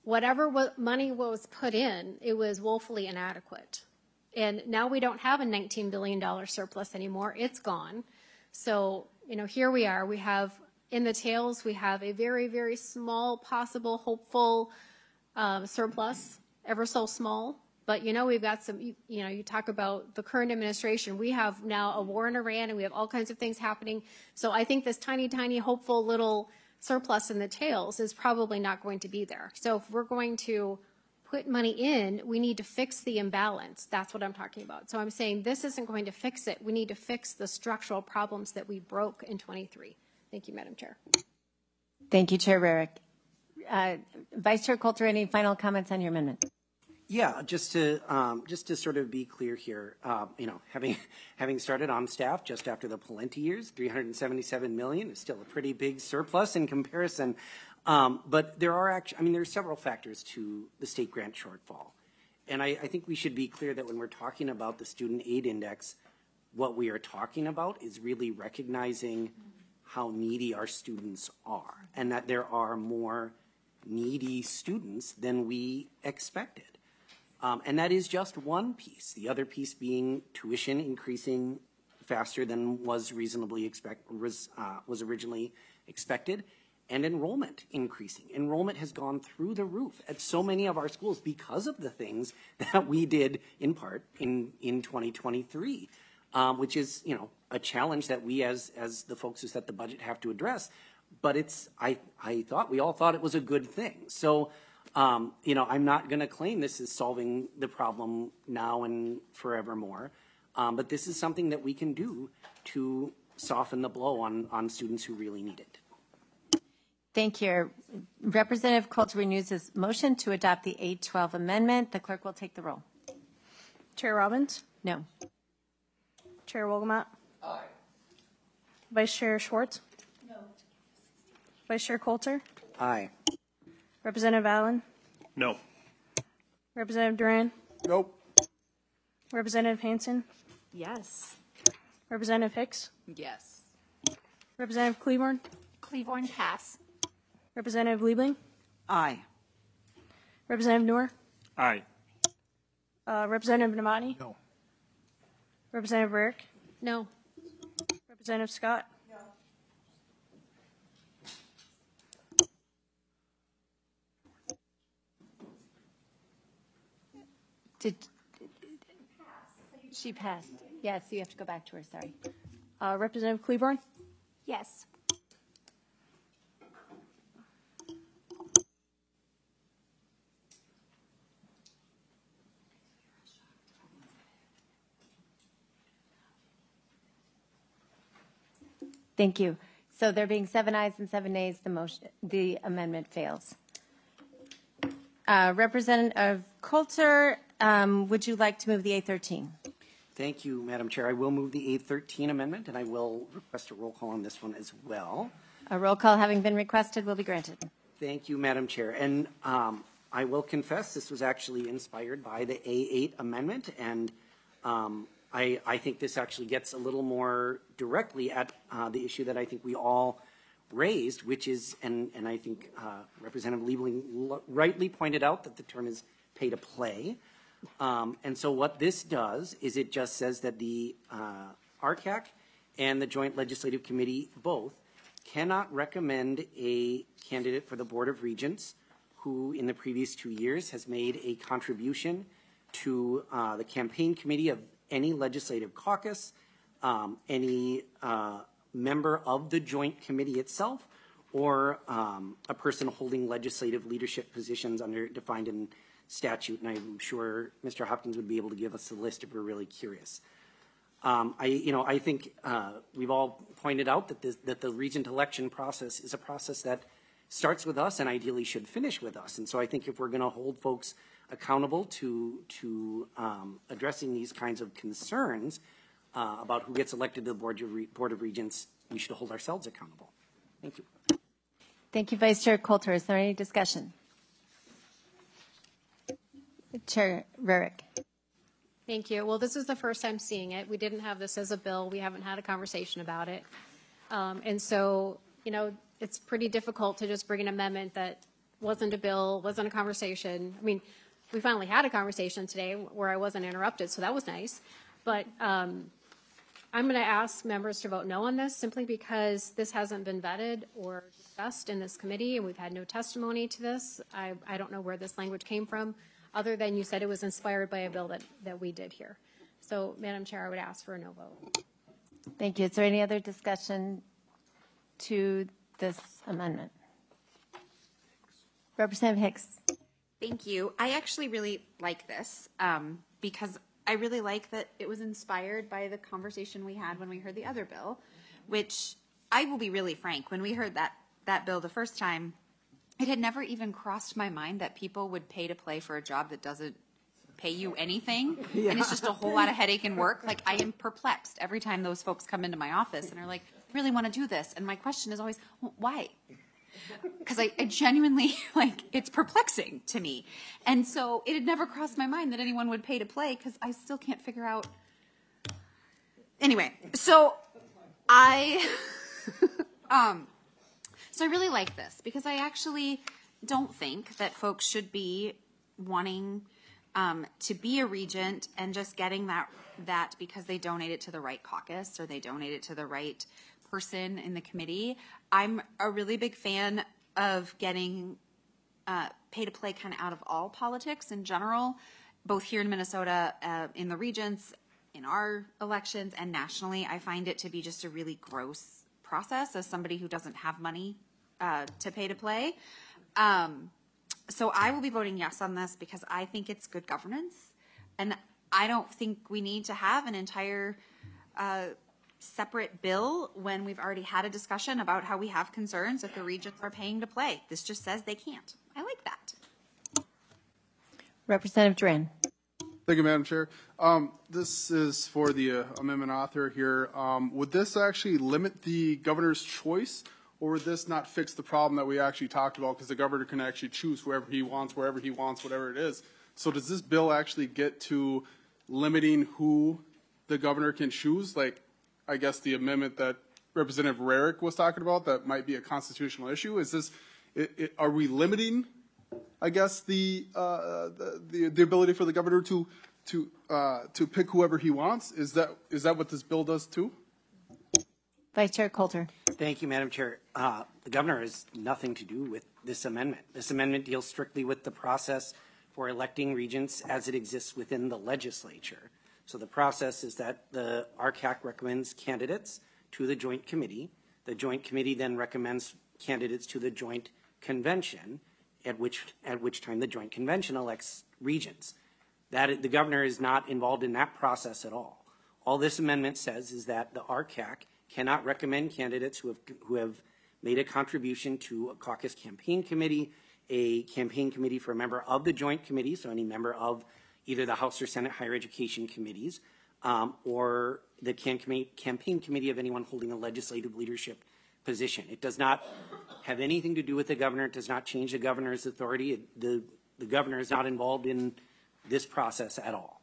whatever wa- money was put in, it was woefully inadequate. And now we don't have a nineteen billion dollars surplus anymore. It's gone. So, you know, here we are. We have, in the tails, we have a very, very small, possible, hopeful um, surplus, ever so small. But, you know, we've got some, you, you know, you talk about the current administration. We have now a war in Iran, and we have all kinds of things happening. So I think this tiny, tiny, hopeful little surplus in the tails is probably not going to be there. So if we're going to put money in, we need to fix the imbalance. That's what I'm talking about. So I'm saying this isn't going to fix it. We need to fix the structural problems that we broke in twenty-three. Thank you, Madam Chair. Thank you, Chair Rarick. Uh, Vice Chair Coulter, any final comments on your amendment? Yeah, just to um, just to sort of be clear here, uh, you know, having having started on staff just after the Palenti years, three hundred seventy-seven million is still a pretty big surplus in comparison. Um, but there are actually, I mean, there are several factors to the state grant shortfall, and I, I think we should be clear that when we're talking about the student aid index, what we are talking about is really recognizing how needy our students are, and that there are more needy students than we expected. Um, and that is just one piece. The other piece being tuition increasing faster than was reasonably expect was, uh, was originally expected, and enrollment increasing. Enrollment has gone through the roof at so many of our schools because of the things that we did in part in in twenty twenty-three, um, which is, you know, a challenge that we as as the folks who set the budget have to address. But it's I I thought we all thought it was a good thing. So. Um, you know, I'm not going to claim this is solving the problem now and forevermore, um, but this is something that we can do to soften the blow on, on students who really need it. Thank you. Representative Coulter renews his motion to adopt the eight twelve amendment. The clerk will take the roll. Chair Robbins? No. Chair Wolgamott? Aye. Vice Chair Schwartz? No. Vice Chair Coulter? Aye. Representative Allen? No. Representative Duran? Nope. Representative Hansen? Yes. Representative Hicks? Yes. Representative Cleburne? Cleburne, pass. Representative Liebling? Aye. Representative Noor? Aye. Uh, Representative Novotny? No. Representative Rarick? No. Representative Scott? Did she passed? Yes, you have to go back to her. Sorry. Uh, Representative Cleburne? Yes. Thank you. So there being seven ayes and seven nays, the motion, the amendment fails. Uh, Representative Coulter, um, would you like to move the A thirteen? Thank you, Madam Chair. I will move the A thirteen amendment, and I will request a roll call on this one as well. A roll call having been requested will be granted. Thank you, Madam Chair. And um, I will confess this was actually inspired by the A eight amendment, and um, I, I think this actually gets a little more directly at uh, the issue that I think we all raised, which is, and, and I think uh, Representative Liebling rightly pointed out that the term is pay to play. Um, and so what this does is it just says that the uh, R C A C and the Joint Legislative Committee both cannot recommend a candidate for the Board of Regents who in the previous two years has made a contribution to uh, the campaign committee of any legislative caucus, um, any uh, member of the joint committee itself, or um, a person holding legislative leadership positions under defined in statute. And I'm sure Mister Hopkins would be able to give us a list if we're really curious. Um, I, you know, I think uh, we've all pointed out that, this, that the regent election process is a process that starts with us and ideally should finish with us. And so I think if we're going to hold folks accountable to to um, addressing these kinds of concerns uh, about who gets elected to the Board of, Re Board of Regents, we should hold ourselves accountable. Thank you. Thank you, Vice Chair Coulter. Is there any discussion? Chair Rarick. Thank you. Well, this is the first time seeing it. We didn't have this as a bill. We haven't had a conversation about it. Um, and so, you know, it's pretty difficult to just bring an amendment that wasn't a bill, wasn't a conversation. I mean, we finally had a conversation today where I wasn't interrupted, so that was nice. But um, I'm going to ask members to vote no on this simply because this hasn't been vetted or discussed in this committee, and we've had no testimony to this. I, I don't know where this language came from, other than you said it was inspired by a bill that, that we did here. So, Madam Chair, I would ask for a no vote. Thank you. Is there any other discussion to this amendment? Representative Hicks. Thank you. I actually really like this um, because I really like that it was inspired by the conversation we had when we heard the other bill, which I will be really frank. When we heard that, that bill the first time, it had never even crossed my mind that people would pay to play for a job that doesn't pay you anything. Yeah. And it's just a whole lot of headache and work. Like, I am perplexed every time those folks come into my office and are like, I really want to do this. And my question is always, well, why? Because I, I genuinely, like, it's perplexing to me. And so it had never crossed my mind that anyone would pay to play because I still can't figure out. Anyway, so I, um, so I really like this because I actually don't think that folks should be wanting um, to be a regent and just getting that, that because they donate it to the right caucus or they donate it to the right person in the committee. I'm a really big fan of getting uh, pay to play kind of out of all politics in general, both here in Minnesota, uh, in the regents, in our elections, and nationally. I find it to be just a really gross process as somebody who doesn't have money uh, to pay to play. Um, so I will be voting yes on this because I think it's good governance. And I don't think we need to have an entire uh, separate bill when we've already had a discussion about how we have concerns if the regents are paying to play. This just says they can't. I like that. Representative Duran. Thank you, Madam Chair. Um, this is for the uh, amendment author here. Um, would this actually limit the governor's choice, or would this not fix the problem that we actually talked about? Because the governor can actually choose whoever he wants, wherever he wants, whatever it is. So does this bill actually get to limiting who the governor can choose? Like, I guess the amendment that Representative Rarick was talking about, that might be a constitutional issue. Is this, it, it, are we limiting, I guess, the, uh, the, the the ability for the governor to to uh, to pick whoever he wants? Is that is that what this bill does too? Vice Chair Coulter. Thank you, Madam Chair. Uh, the governor has nothing to do with this amendment. This amendment deals strictly with the process for electing regents as it exists within the legislature. So the process is that the R C A C recommends candidates to the joint committee. The joint committee then recommends candidates to the joint convention, at which at which time the joint convention elects regents. That the governor is not involved in that process at all. All this amendment says is that the R C A C cannot recommend candidates who have who have made a contribution to a caucus campaign committee, a campaign committee for a member of the joint committee, so any member of either the House or Senate higher education committees, um, or the can campaign committee of anyone holding a legislative leadership position. It does not have anything to do with the governor. It does not change the governor's authority. It, the, the governor is not involved in this process at all.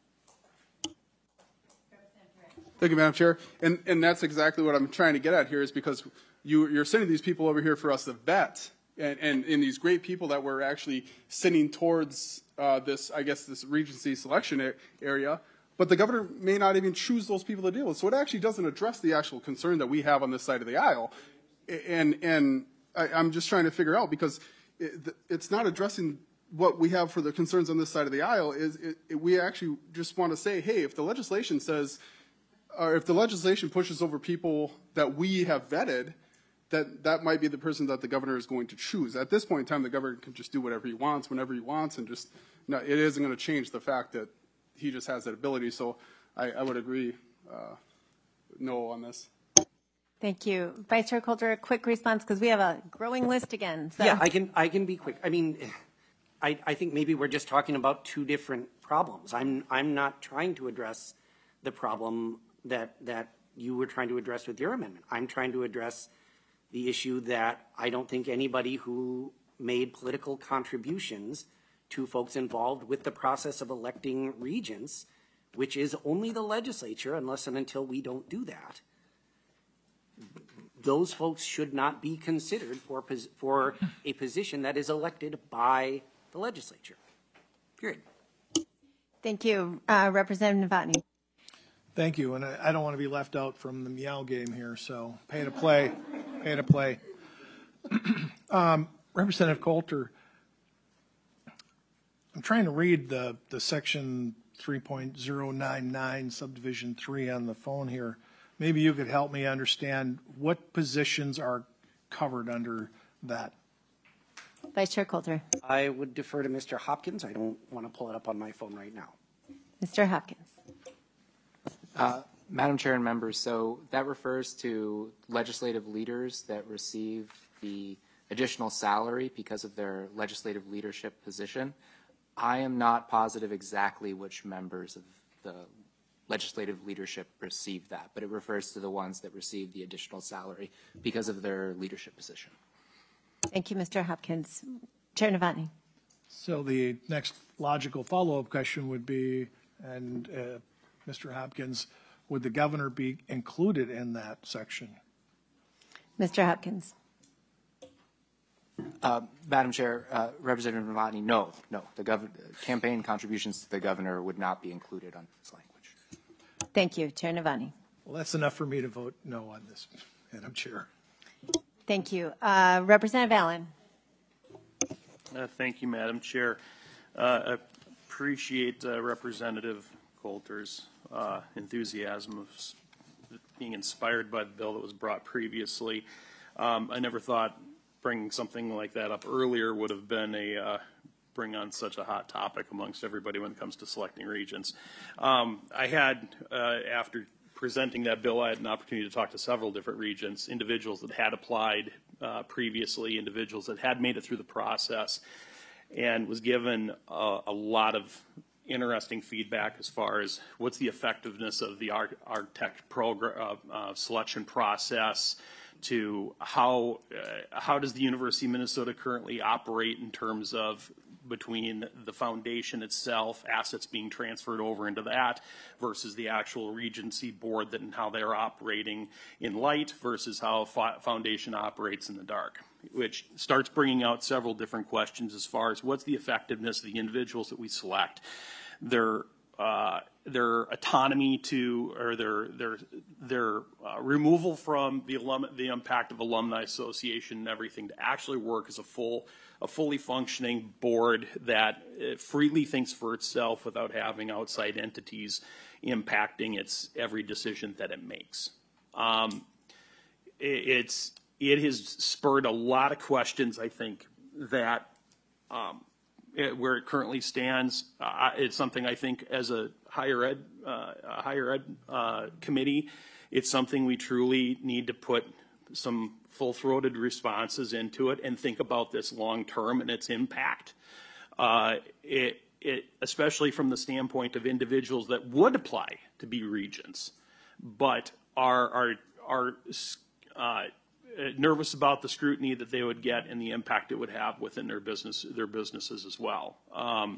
Thank you, Madam Chair. And, and that's exactly what I'm trying to get at here, is because you, you're sending these people over here for us to vet, and, and, and these great people that we're actually sending towards uh, this, I guess, this Regency selection area, but the governor may not even choose those people to deal with. So it actually doesn't address the actual concern that we have on this side of the aisle. And, and I, I'm just trying to figure out, because it, it's not addressing what we have for the concerns on this side of the aisle. Is it, it, we actually just want to say, hey, if the legislation says, or if the legislation pushes over people that we have vetted, that that might be the person that the governor is going to choose. At this point in time, the governor can just do whatever he wants, whenever he wants, and just, no, it isn't going to change the fact that he just has that ability. So I, I would agree uh, no on this. Thank you. Vice Chair Coulter, a quick response, because we have a growing list again. So. Yeah, I can, I can be quick. I mean, I, I think maybe we're just talking about two different problems. I'm, I'm not trying to address the problem that, that you were trying to address with your amendment. I'm trying to address the issue that I don't think anybody who made political contributions to folks involved with the process of electing regents, which is only the legislature, unless and until we don't do that, those folks should not be considered for, pos- for a position that is elected by the legislature. Period. Thank you. Uh, Representative Novotny. Thank you, and I, I don't want to be left out from the meow game here, so pay to play, pay to play. um, Representative Coulter, I'm trying to read the, the section three point zero nine nine subdivision three on the phone here. Maybe you could help me understand what positions are covered under that. Vice Chair Coulter. I would defer to Mister Hopkins. I don't want to pull it up on my phone right now. Mister Hopkins. Uh, Madam Chair and members, so that refers to legislative leaders that receive the additional salary because of their legislative leadership position. I am not positive exactly which members of the legislative leadership receive that, but it refers to the ones that receive the additional salary because of their leadership position. Thank you, Mister Hopkins. Chair Novotny. So the next logical follow-up question would be, and uh, Mister Hopkins, would the governor be included in that section? Mister Hopkins. Uh, Madam Chair, uh, Representative Novotny, no, no. The gov- campaign contributions to the governor would not be included on this language. Thank you, Chair Novotny. Well, that's enough for me to vote no on this, Madam Chair. Thank you. Uh, Representative Allen. Uh, thank you, Madam Chair. Uh, I appreciate uh, Representative Coulter's uh, enthusiasm of s- being inspired by the bill that was brought previously. Um, I never thought bringing something like that up earlier would have been a uh, bring on such a hot topic amongst everybody when it comes to selecting regents. Um, I had, uh, after presenting that bill, I had an opportunity to talk to several different regents, individuals that had applied uh, previously, individuals that had made it through the process, and was given a, a lot of interesting feedback as far as what's the effectiveness of the Art, Architect program uh, uh, selection process, to how uh, how does the University of Minnesota currently operate in terms of between the foundation itself, assets being transferred over into that, versus the actual Regency board that and how they're operating in light versus how fo- foundation operates in the dark, which starts bringing out several different questions as far as what's the effectiveness of the individuals that we select, their uh, their autonomy to, or their their their uh, removal from the alum, the impact of alumni association and everything to actually work as a full a fully functioning board that uh, freely thinks for itself without having outside entities impacting its every decision that it makes. Um, it, it's it has spurred a lot of questions, I think, that um, it, where it currently stands, uh, it's something I think as a higher ed uh, a higher ed uh, committee, it's something we truly need to put some full-throated responses into it and think about this long-term and its impact. Uh, it, it, especially from the standpoint of individuals that would apply to be regents, but are are are uh, nervous about the scrutiny that they would get and the impact it would have within their business, their businesses as well. Um,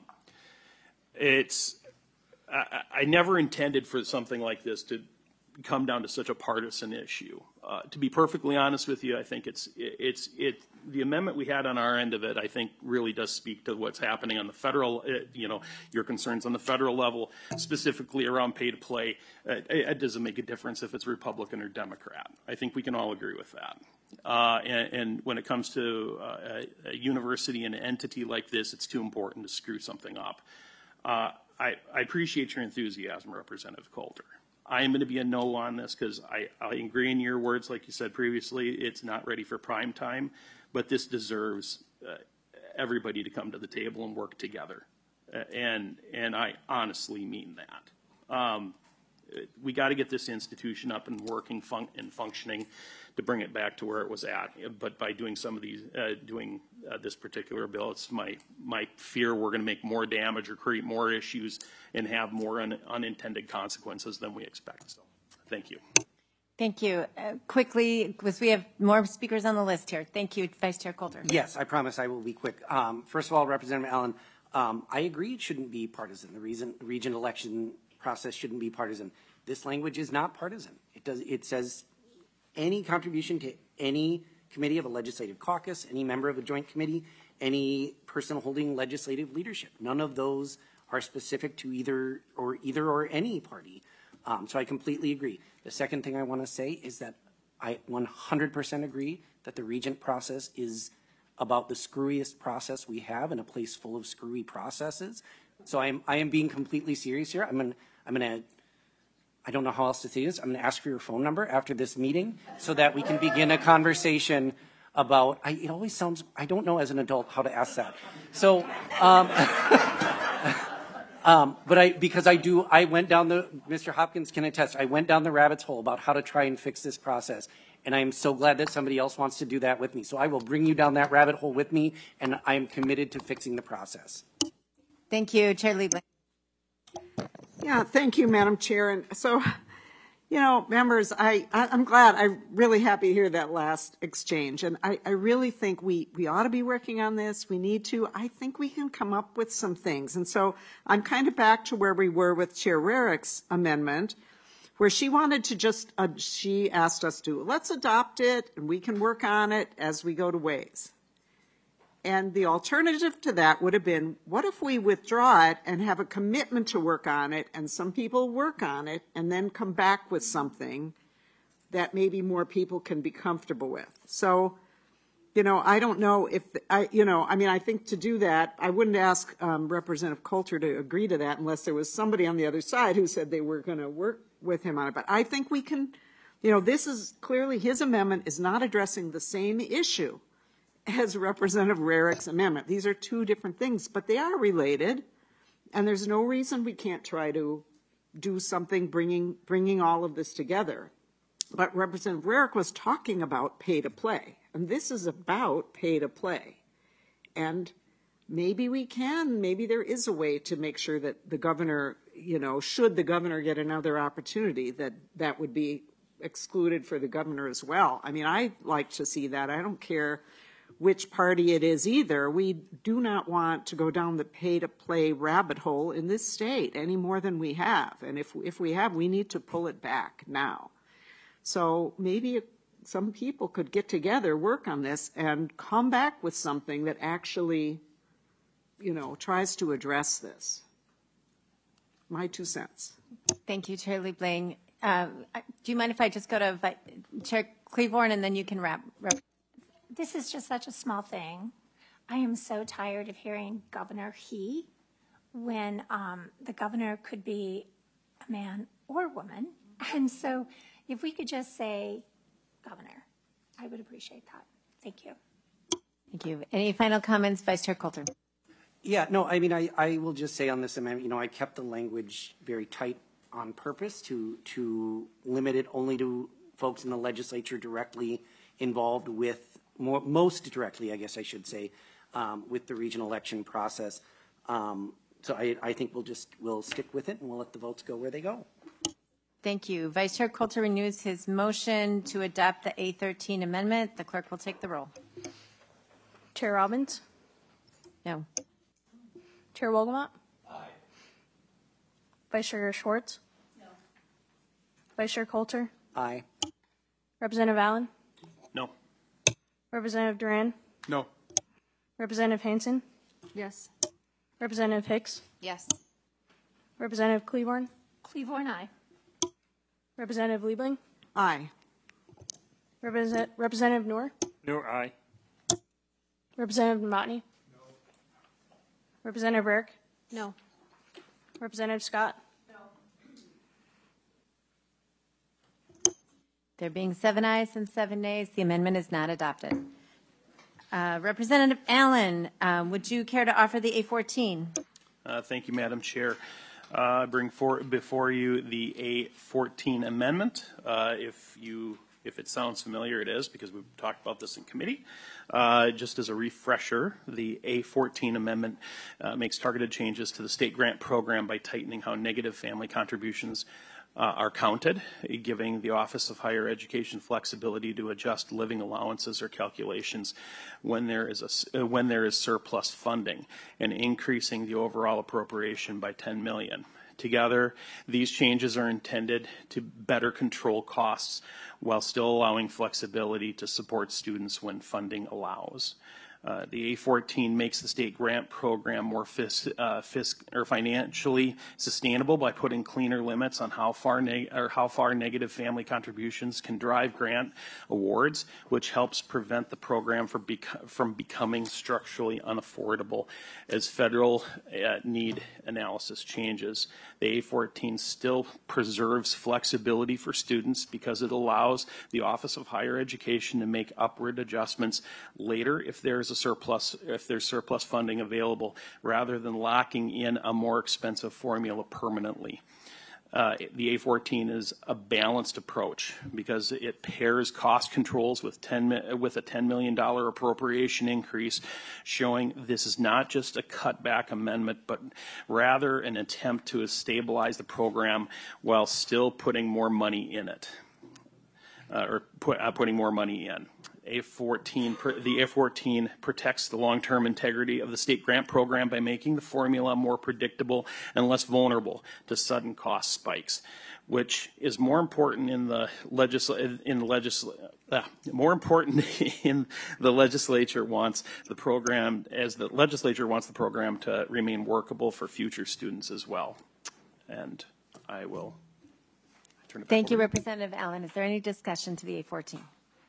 it's I, I never intended for something like this to come down to such a partisan issue. Uh, to be perfectly honest with you, I think it's it's it the amendment we had on our end of it, I think, really does speak to what's happening on the federal, uh, you know, your concerns on the federal level, specifically around pay to play. Uh, it, it doesn't make a difference if it's Republican or Democrat. I think we can all agree with that. Uh, and, and when it comes to uh, a, a university and an entity like this, it's too important to screw something up. Uh, I, I appreciate your enthusiasm, Representative Coulter. I am going to be a no on this because I, I agree in your words, like you said previously, it's not ready for prime time, but this deserves uh, everybody to come to the table and work together. Uh, and and I honestly mean that. Um, we got to get this institution up and working fun- and functioning to bring it back to where it was at. But by doing some of these, uh, doing uh, this particular bill, it's my my fear we're going to make more damage or create more issues and have more un- unintended consequences than we expect. So, thank you. Thank you. Uh, quickly, because we have more speakers on the list here. Thank you, Vice Chair Coulter. Yes, I promise I will be quick. Um, first of all, Representative Allen, um, I agree it shouldn't be partisan. The reason region election process shouldn't be partisan. This language is not partisan. It does. It says any contribution to any committee of a legislative caucus, any member of a joint committee, any person holding legislative leadership. None of those are specific to either or either or any party. Um, so I completely agree. The second thing I want to say is that I one hundred percent agree that the regent process is about the screwiest process we have in a place full of screwy processes. So I am I am being completely serious here. I'm gonna I'm gonna I don't know how else to say this. I'm gonna ask for your phone number after this meeting so that we can begin a conversation about. I, it always sounds. I don't know as an adult how to ask that. So. Um, Um, but I, because I do, I went down the, Mister Hopkins can attest, I went down the rabbit's hole about how to try and fix this process. And I am so glad that somebody else wants to do that with me. So I will bring you down that rabbit hole with me, and I am committed to fixing the process. Thank you, Chair Liebling. Yeah, thank you, Madam Chair. And so, you know, members, I, I, I'm glad, I'm really happy to hear that last exchange. And I, I really think we, we ought to be working on this. We need to. I think we can come up with some things. And so I'm kind of back to where we were with Chair Rarick's amendment, where she wanted to just, uh, she asked us to, let's adopt it and we can work on it as we go to ways. And the alternative to that would have been, what if we withdraw it and have a commitment to work on it, and some people work on it and then come back with something that maybe more people can be comfortable with. So, you know, I don't know if, I, you know, I mean, I think to do that, I wouldn't ask um, Representative Coulter to agree to that unless there was somebody on the other side who said they were going to work with him on it. But I think we can, you know, this is clearly, his amendment is not addressing the same issue as Representative Rarick's amendment. These are two different things, but they are related, and there's no reason we can't try to do something bringing bringing all of this together. But Representative Rarick was talking about pay to play, and this is about pay to play. And maybe we can, maybe there is a way to make sure that the governor, you know, should the governor get another opportunity, that that would be excluded for the governor as well. I mean, I'd like to see that. I don't care which party it is either. We do not want to go down the pay-to-play rabbit hole in this state any more than we have. And if if we have, we need to pull it back now. So maybe some people could get together, work on this, and come back with something that actually, you know, tries to address this. My two cents. Thank you, Chair Liebling. Uh, do you mind if I just go to Chair Cleaborn, and then you can wrap? wrap This is just such a small thing. I am so tired of hearing Governor he when um, the governor could be a man or woman. And so if we could just say governor, I would appreciate that. Thank you. Thank you. Any final comments, Vice Chair Coulter? Yeah, no, I mean, I, I will just say on this amendment, you know, I kept the language very tight on purpose to, to limit it only to folks in the legislature directly involved with More, most directly, I guess I should say, um, with the regional election process. Um, so I, I think we'll just we'll stick with it and we'll let the votes go where they go. Thank you. Vice Chair Coulter renews his motion to adopt the A thirteen amendment. The clerk will take the roll. Chair Robbins? No. Chair Wolgamott? Aye. Vice Chair Schwartz? No. Vice Chair Coulter? Aye. Representative Allen? No. Representative Duran? No. Representative Hansen? Yes. Representative Hicks? Yes. Representative Cleaborn? Cleaborn, aye. Representative Liebling? Aye. Represent, Representative Noor? No, aye. Representative Novotny? No. Representative Rarick? No. Representative Scott? There being seven ayes and seven nays, the amendment is not adopted. Uh, Representative Allen, um, would you care to offer the A fourteen? Uh, thank you, Madam Chair. Uh, I bring for, before you the A fourteen amendment. Uh, if you, if it sounds familiar, it is, because we've talked about this in committee. Uh, just as a refresher, the A fourteen amendment uh, makes targeted changes to the state grant program by tightening how negative family contributions Uh, are counted, giving the Office of Higher Education flexibility to adjust living allowances or calculations when there is a, uh, when there is surplus funding, and increasing the overall appropriation by ten million dollars. Together, these changes are intended to better control costs while still allowing flexibility to support students when funding allows. Uh, the A fourteen makes the state grant program more fis, uh, fisc, or financially sustainable by putting cleaner limits on how far neg- or how far negative family contributions can drive grant awards, which helps prevent the program from, bec- from becoming structurally unaffordable as federal uh, need analysis changes. The A fourteen still preserves flexibility for students because it allows the Office of Higher Education to make upward adjustments later if there's a surplus, if there's surplus funding available, rather than locking in a more expensive formula permanently. Uh, the A fourteen is a balanced approach because it pairs cost controls with ten with a ten million dollars appropriation increase, showing this is not just a cutback amendment, but rather an attempt to stabilize the program while still putting more money in it, uh, or put, uh, putting more money in. A fourteen, the A fourteen protects the long-term integrity of the state grant program by making the formula more predictable and less vulnerable to sudden cost spikes, which is more important in the legisl in the legisl uh, more important in the legislature wants the program as the legislature wants the program to remain workable for future students as well. And I will turn it back Thank you, over. Representative Allen. Is there any discussion to the A fourteen?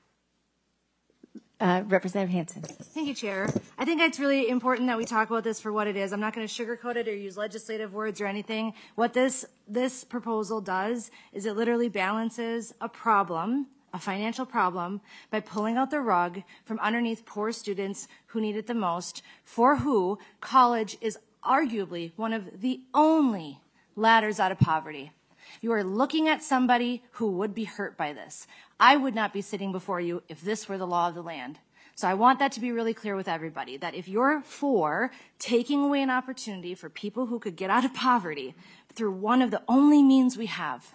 Uh, Representative Hansen. Thank you, Chair. I think it's really important that we talk about this for what it is. I'm not going to sugarcoat it or use legislative words or anything. What this this proposal does is it literally balances a problem, a financial problem, by pulling out the rug from underneath poor students who need it the most, for who college is arguably one of the only ladders out of poverty. You are looking at somebody who would be hurt by this. I would not be sitting before you if this were the law of the land. So I want that to be really clear with everybody, that if you're for taking away an opportunity for people who could get out of poverty through one of the only means we have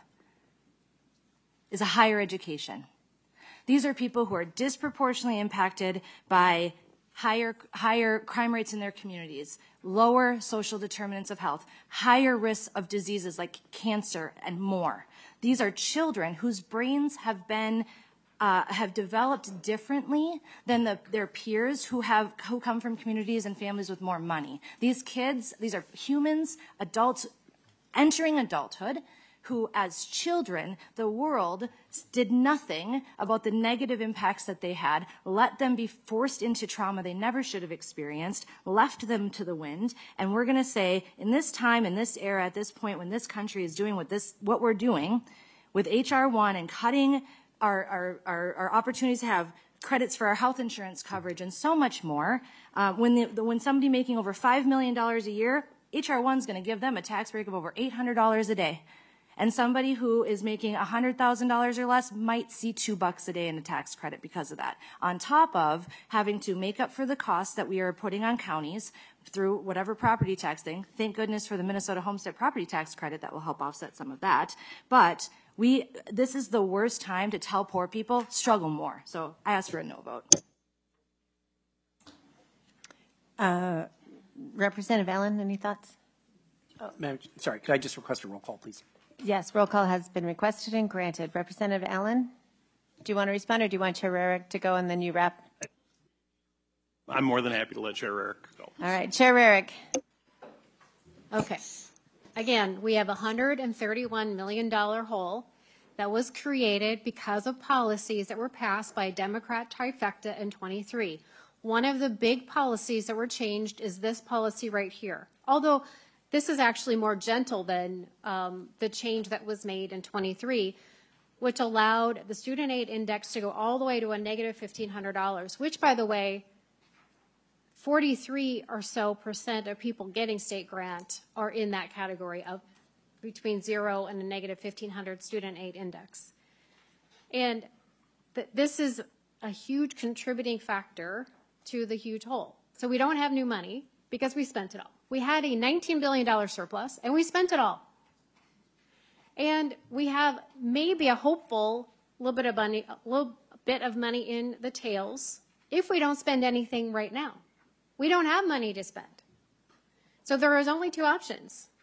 is a higher education. These are people who are disproportionately impacted by higher, higher crime rates in their communities, lower social determinants of health, higher risks of diseases like cancer and more. These are children whose brains have been uh, have developed differently than the, their peers who have who come from communities and families with more money. These kids, these are humans, adults entering adulthood, who as children, the world did nothing about the negative impacts that they had, let them be forced into trauma they never should have experienced, left them to the wind, and we're going to say, in this time, in this era, at this point, when this country is doing what this, what we're doing, with H R one and cutting our, our, our, our opportunities to have credits for our health insurance coverage and so much more, uh, when, the, the, when somebody making over five million dollars a year, H R one is going to give them a tax break of over eight hundred dollars a day. And somebody who is making one hundred thousand dollars or less might see two bucks a day in a tax credit because of that. On top of having to make up for the costs that we are putting on counties through whatever property tax thing. Thank goodness for the Minnesota Homestead Property Tax Credit that will help offset some of that. But we, this is the worst time to tell poor people, struggle more. So I ask for a no vote. Uh, Representative Allen, any thoughts? Uh, Madam, sorry, could I just request a roll call, please? Yes, roll call has been requested and granted. Representative Allen, do you want to respond, or do you want Chair Rarick to go and then you wrap? I'm more than happy to let Chair Rarick go. All right, Chair Rarick. Okay. Again, we have a one hundred thirty-one million dollars hole that was created because of policies that were passed by a Democrat trifecta in twenty-three. One of the big policies that were changed is this policy right here. Although this is actually more gentle than um, the change that was made in twenty-three, which allowed the student aid index to go all the way to a negative fifteen hundred dollars, which, by the way, forty-three or so percent of people getting state grant are in that category of between zero and a negative fifteen hundred student aid index. And th this is a huge contributing factor to the huge hole. So we don't have new money because we spent it all. We had a nineteen billion dollars surplus and we spent it all. And we have maybe a hopeful little bit of money, a little bit of money in the tails if we don't spend anything right now. We don't have money to spend. So there is only two options.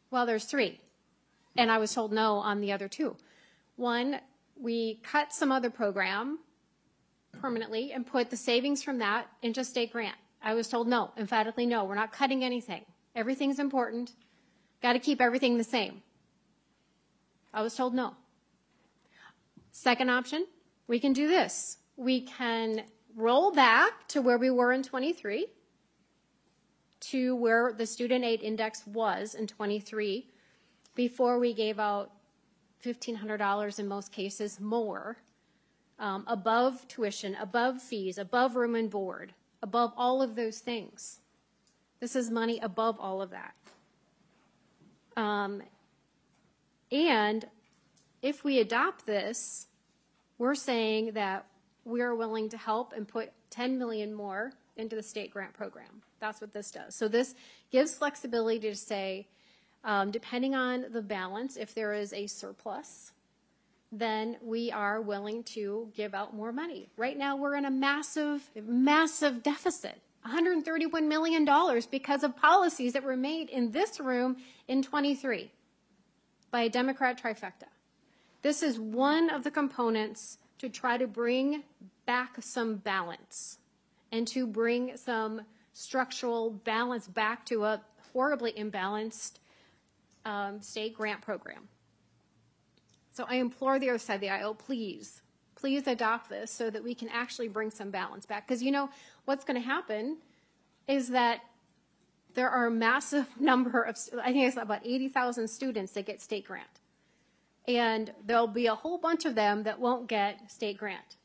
Well, there's three. And I was told no on the other two. One, we cut some other program permanently and put the savings from that into state grant. I was told no, emphatically no, we're not cutting anything. Everything's important. Got to keep everything the same. I was told no. Second option, we can do this. We can roll back to where we were in twenty-three, to where the student aid index was in twenty-three, before we gave out fifteen hundred dollars in most cases more, um, above tuition, above fees, above room and board, above all of those things. This is money above all of that. Um, and if we adopt this, we're saying that we're willing to help and put ten million dollars more into the state grant program. That's what this does. So this gives flexibility to say, um, depending on the balance, if there is a surplus, then we are willing to give out more money. Right now, we're in a massive, massive deficit, one hundred thirty-one million dollars, because of policies that were made in this room in twenty-three by a Democrat trifecta. This is one of the components to try to bring back some balance and to bring some structural balance back to a horribly imbalanced um, state grant program. So I implore the other side of the aisle, please, please adopt this so that we can actually bring some balance back. Because you know what's going to happen is that there are a massive number of, I think it's about eighty thousand students that get state grant. And there'll be a whole bunch of them that won't get state grant.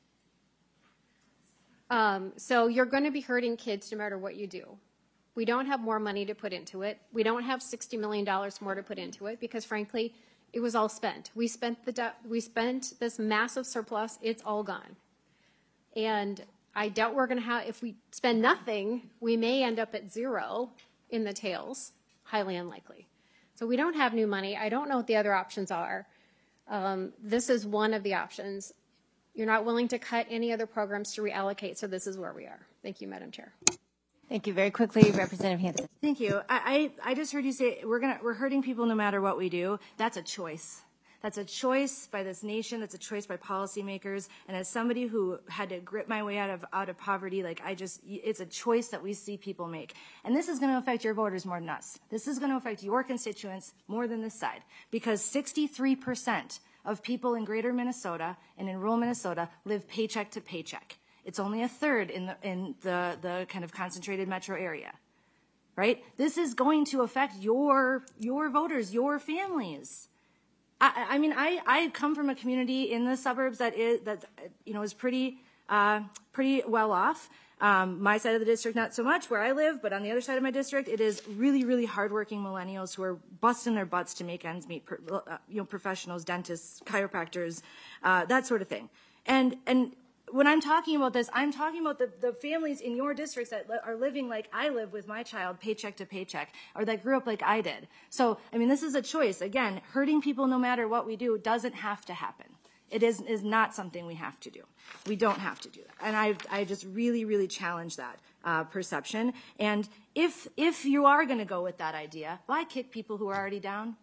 Um, so you're going to be hurting kids no matter what you do. We don't have more money to put into it. We don't have sixty million dollars more to put into it because, frankly, it was all spent. We spent the de- we spent this massive surplus. It's all gone. And I doubt we're going to have, if we spend nothing, we may end up at zero in the tails. Highly unlikely. So we don't have new money. I don't know what the other options are. Um, this is one of the options. You're not willing to cut any other programs to reallocate, so this is where we are. Thank you, Madam Chair. Thank you. Very quickly, Representative Hansen. Thank you. I, I, I just heard you say we're gonna we're hurting people no matter what we do. That's a choice. That's a choice by this nation. That's a choice by policymakers. And as somebody who had to grit my way out of out of poverty, like I just, it's a choice that we see people make. And this is going to affect your voters more than us. This is going to affect your constituents more than this side, because sixty-three percent of people in greater Minnesota and in rural Minnesota live paycheck to paycheck. It's only a third in the in the, the kind of concentrated metro area, right? This is going to affect your your voters, your families. I, I mean, I, I come from a community in the suburbs that is that you know is pretty uh, pretty well off. Um, my side of the district, not so much where I live, but on the other side of my district, it is really, really hardworking millennials who are busting their butts to make ends meet. Uh, you know, professionals, dentists, chiropractors, uh, that sort of thing. And and when I'm talking about this, I'm talking about the, the families in your districts that are living like I live with my child, paycheck to paycheck, or that grew up like I did. So, I mean, this is a choice. Again, hurting people no matter what we do doesn't have to happen. It is, is not something we have to do. We don't have to do that. And I, I just really, really challenge that uh, perception. And if, if you are going to go with that idea, why kick people who are already down?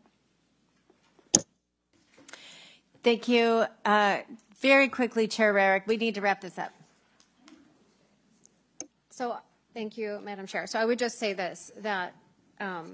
Thank you. Uh, very quickly, Chair Rarick, we need to wrap this up. So, thank you, Madam Chair. So I would just say this, that um,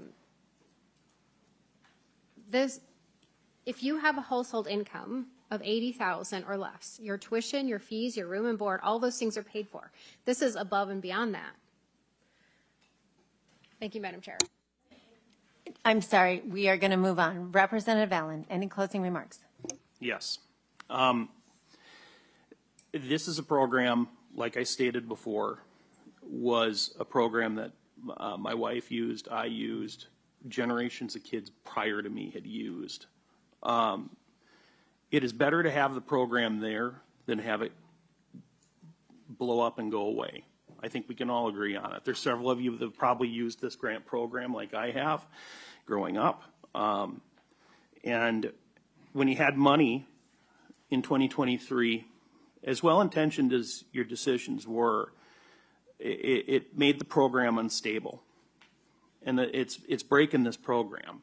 this, if you have a household income of eighty thousand dollars or less, your tuition, your fees, your room and board, all those things are paid for. This is above and beyond that. Thank you, Madam Chair. I'm sorry, we are going to move on. Representative Allen, any closing remarks? Yes. Um, this is a program, like I stated before, was a program that uh, my wife used, I used, generations of kids prior to me had used. Um, it is better to have the program there than have it blow up and go away. I think we can all agree on it. There's several of you that have probably used this grant program like I have growing up. Um, and when you had money in twenty twenty-three, as well-intentioned as your decisions were, it, it made the program unstable. And it's, it's breaking this program.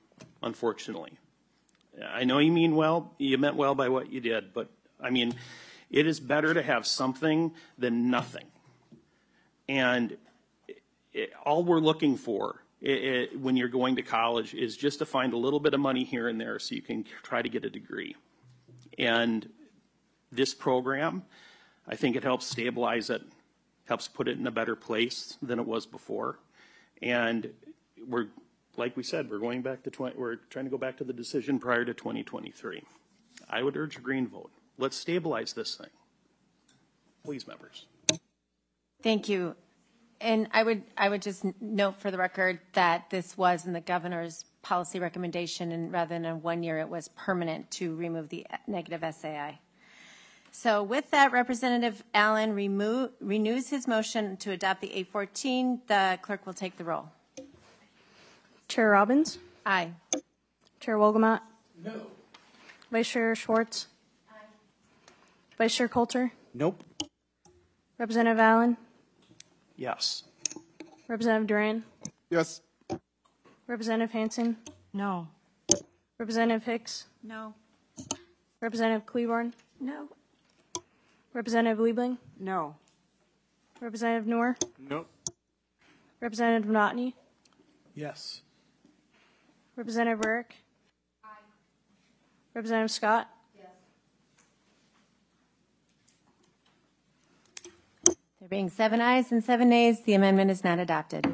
unfortunately. I know you mean well, you meant well by what you did, but I mean, it is better to have something than nothing. And it, all we're looking for it, it, when you're going to college is just to find a little bit of money here and there so you can try to get a degree. And this program, I think it helps stabilize it, helps put it in a better place than it was before. And we're, like we said, we're going back to twenty, we're trying to go back to the decision prior to twenty twenty-three. I would urge a green vote. Let's stabilize this thing. Please, members. Thank you. And I would I would just note for the record that this was in the governor's policy recommendation, and rather than a one year, it was permanent to remove the negative S A I. So with that, Representative Allen remove, renews his motion to adopt the A fourteen. The clerk will take the roll. Chair Robbins? Aye. Chair Wolgamott? No. Vice Chair Schwartz? Aye. Vice Chair Coulter? Nope. Representative Allen? Yes. Representative Duran? Yes. Representative Hansen? No. Representative Hicks? No. Representative Cleburne? No. Representative Liebling? No. Representative Noor? Nope. Representative Notney? Yes. Representative Burke? Aye. Representative Scott? Yes. There being seven ayes and seven nays, the amendment is not adopted.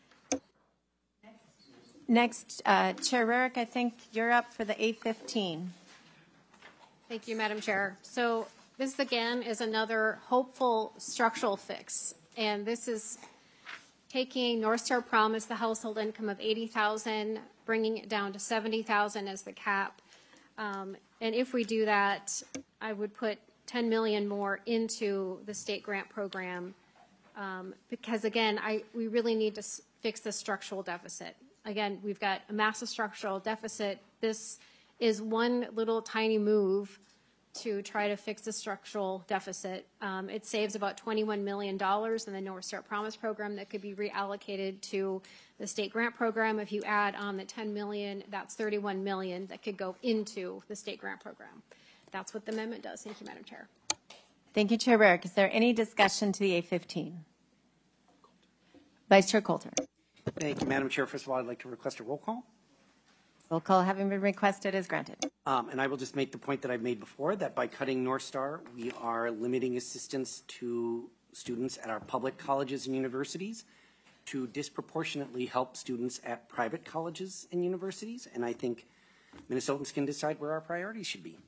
Next, uh, Chair Rarick, I think you're up for the A fifteen. Thank you, Madam Chair. So this, again, is another hopeful structural fix. And this is taking North Star Promise, the household income of eighty thousand dollars, bringing it down to seventy thousand dollars as the cap. Um, and if we do that, I would put ten million dollars more into the state grant program. Um, because, again, I, we really need to s- fix the structural deficit. Again, we've got a massive structural deficit. This is one little tiny move to try to fix the structural deficit. Um, it saves about twenty-one million dollars in the North Star Promise program that could be reallocated to the state grant program. If you add on the ten million dollars, that's thirty-one million dollars that could go into the state grant program. That's what the amendment does. Thank you, Madam Chair. Thank you, Chair Rarick. Is there any discussion to the A fifteen? Vice Chair Coulter. Thank you, Madam Chair. First of all, I'd like to request a roll call. Roll call having been requested is granted. Um, and I will just make the point that I've made before, that by cutting North Star, we are limiting assistance to students at our public colleges and universities to disproportionately help students at private colleges and universities. And I think Minnesotans can decide where our priorities should be.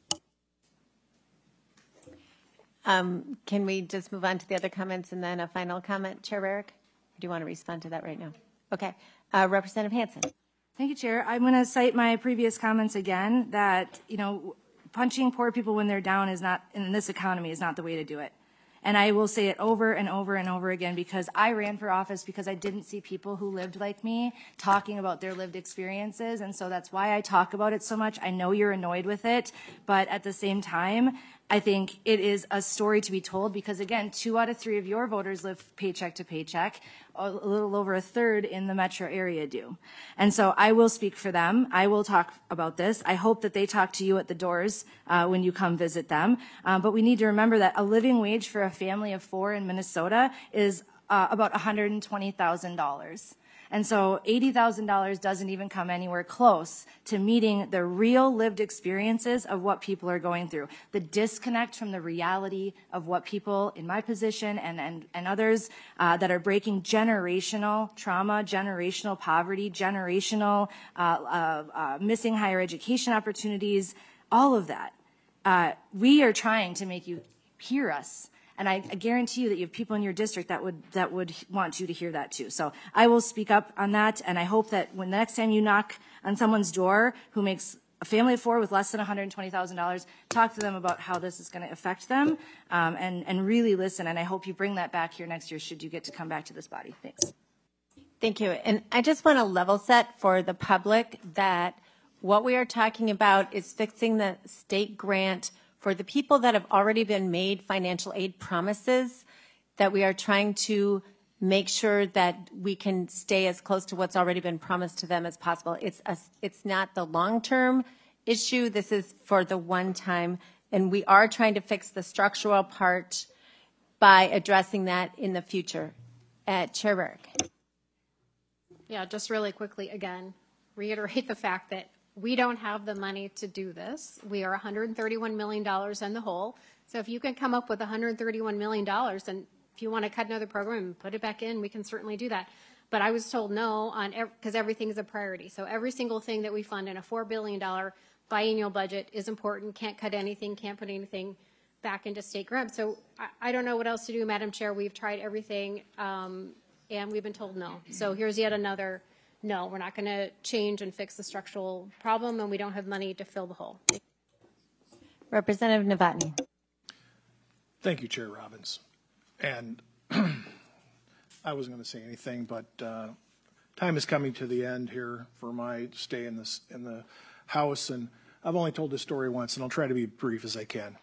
Um, can we just move on to the other comments and then a final comment, Chair Rarick? Or do you want to respond to that right now? Okay. Uh, Representative Hansen. Thank you, Chair. I'm going to cite my previous comments again, that, you know, punching poor people when they're down is not, in this economy, is not the way to do it. And I will say it over and over and over again, because I ran for office because I didn't see people who lived like me talking about their lived experiences. And so that's why I talk about it so much. I know you're annoyed with it, but at the same time, I think it is a story to be told, because, again, two out of three of your voters live paycheck to paycheck. A little over a third in the metro area do. And so I will speak for them. I will talk about this. I hope that they talk to you at the doors uh, when you come visit them. Um, but we need to remember that a living wage for a family of four in Minnesota is uh, about one hundred twenty thousand dollars. And so eighty thousand dollars doesn't even come anywhere close to meeting the real lived experiences of what people are going through. The disconnect from the reality of what people in my position and, and, and others uh, that are breaking generational trauma, generational poverty, generational uh, uh, uh, missing higher education opportunities, all of that. Uh, we are trying to make you hear us. And I, I guarantee you that you have people in your district that would that would want you to hear that too. So I will speak up on that, and I hope that when the next time you knock on someone's door who makes a family of four with less than one hundred twenty thousand dollars, talk to them about how this is going to affect them, um, and, and really listen. And I hope you bring that back here next year should you get to come back to this body. Thanks. Thank you. And I just want to level set for the public that what we are talking about is fixing the state grant for the people that have already been made financial aid promises, that we are trying to make sure that we can stay as close to what's already been promised to them as possible. It's a, it's not the long-term issue. This is for the one time, and we are trying to fix the structural part by addressing that in the future. Uh, Chair Burke. Yeah, just really quickly, again, reiterate the fact that we don't have the money to do this. We are one hundred thirty-one million dollars in the hole. So if you can come up with one hundred thirty-one million dollars, and if you want to cut another program and put it back in, we can certainly do that. But I was told no on because everything is a priority. So every single thing that we fund in a four billion dollars biennial budget is important. Can't cut anything, can't put anything back into state grant. So I, I don't know what else to do, Madam Chair. We've tried everything, um, and we've been told no. So here's yet another no. We're not going to change and fix the structural problem, and we don't have money to fill the hole. Representative Novotny. Thank you, Chair Robbins. And I wasn't going to say anything, but uh, time is coming to the end here for my stay in this in the House, and I've only told this story once, and I'll try to be brief as I can.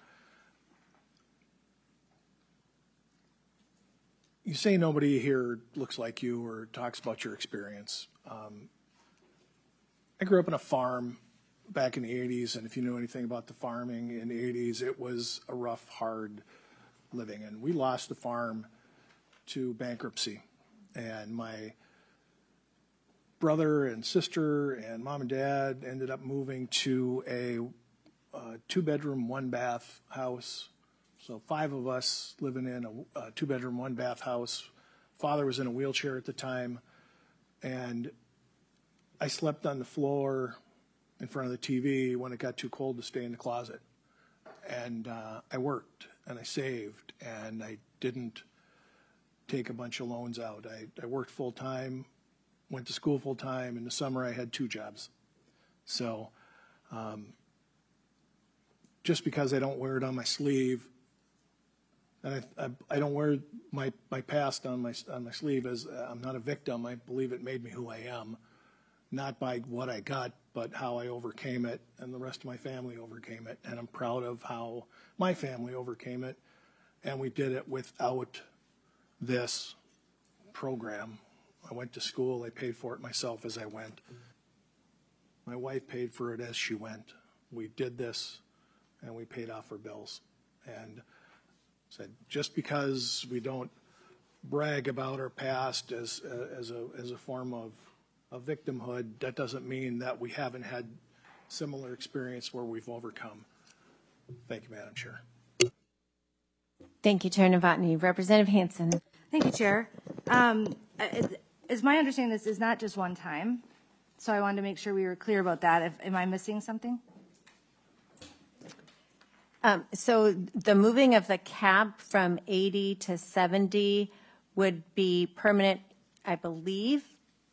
You say nobody here looks like you or talks about your experience. Um, I grew up on a farm back in the eighties, and if you knew anything about the farming in the eighties, it was a rough, hard living, and we lost the farm to bankruptcy, and my brother and sister and mom and dad ended up moving to a uh, two-bedroom, one-bath house. So five of us living in a, a two-bedroom, one-bath house. Father was in a wheelchair at the time, and I slept on the floor in front of the T V when it got too cold to stay in the closet. And uh, I worked, and I saved, and I didn't take a bunch of loans out. I, I worked full-time, went to school full-time. In the summer, I had two jobs. So um, just because I don't wear it on my sleeve, and I, I, I don't wear my, my past on my, on my sleeve as uh, I'm not a victim. I believe it made me who I am, not by what I got, but how I overcame it, and the rest of my family overcame it. And I'm proud of how my family overcame it, and we did it without this program. I went to school. I paid for it myself as I went. My wife paid for it as she went. We did this, and we paid off our bills. And said, just because we don't brag about our past as uh, as a as a form of, of victimhood, that doesn't mean that we haven't had similar experience where we've overcome. Thank you, Madam Chair. Thank you, Chair Novotny. Representative Hansen. Thank you, Chair. Um, it, it's my understanding this is not just one time, so I wanted to make sure we were clear about that. If, am I missing something? Um, so the moving of the cap from eighty to seventy would be permanent, I believe.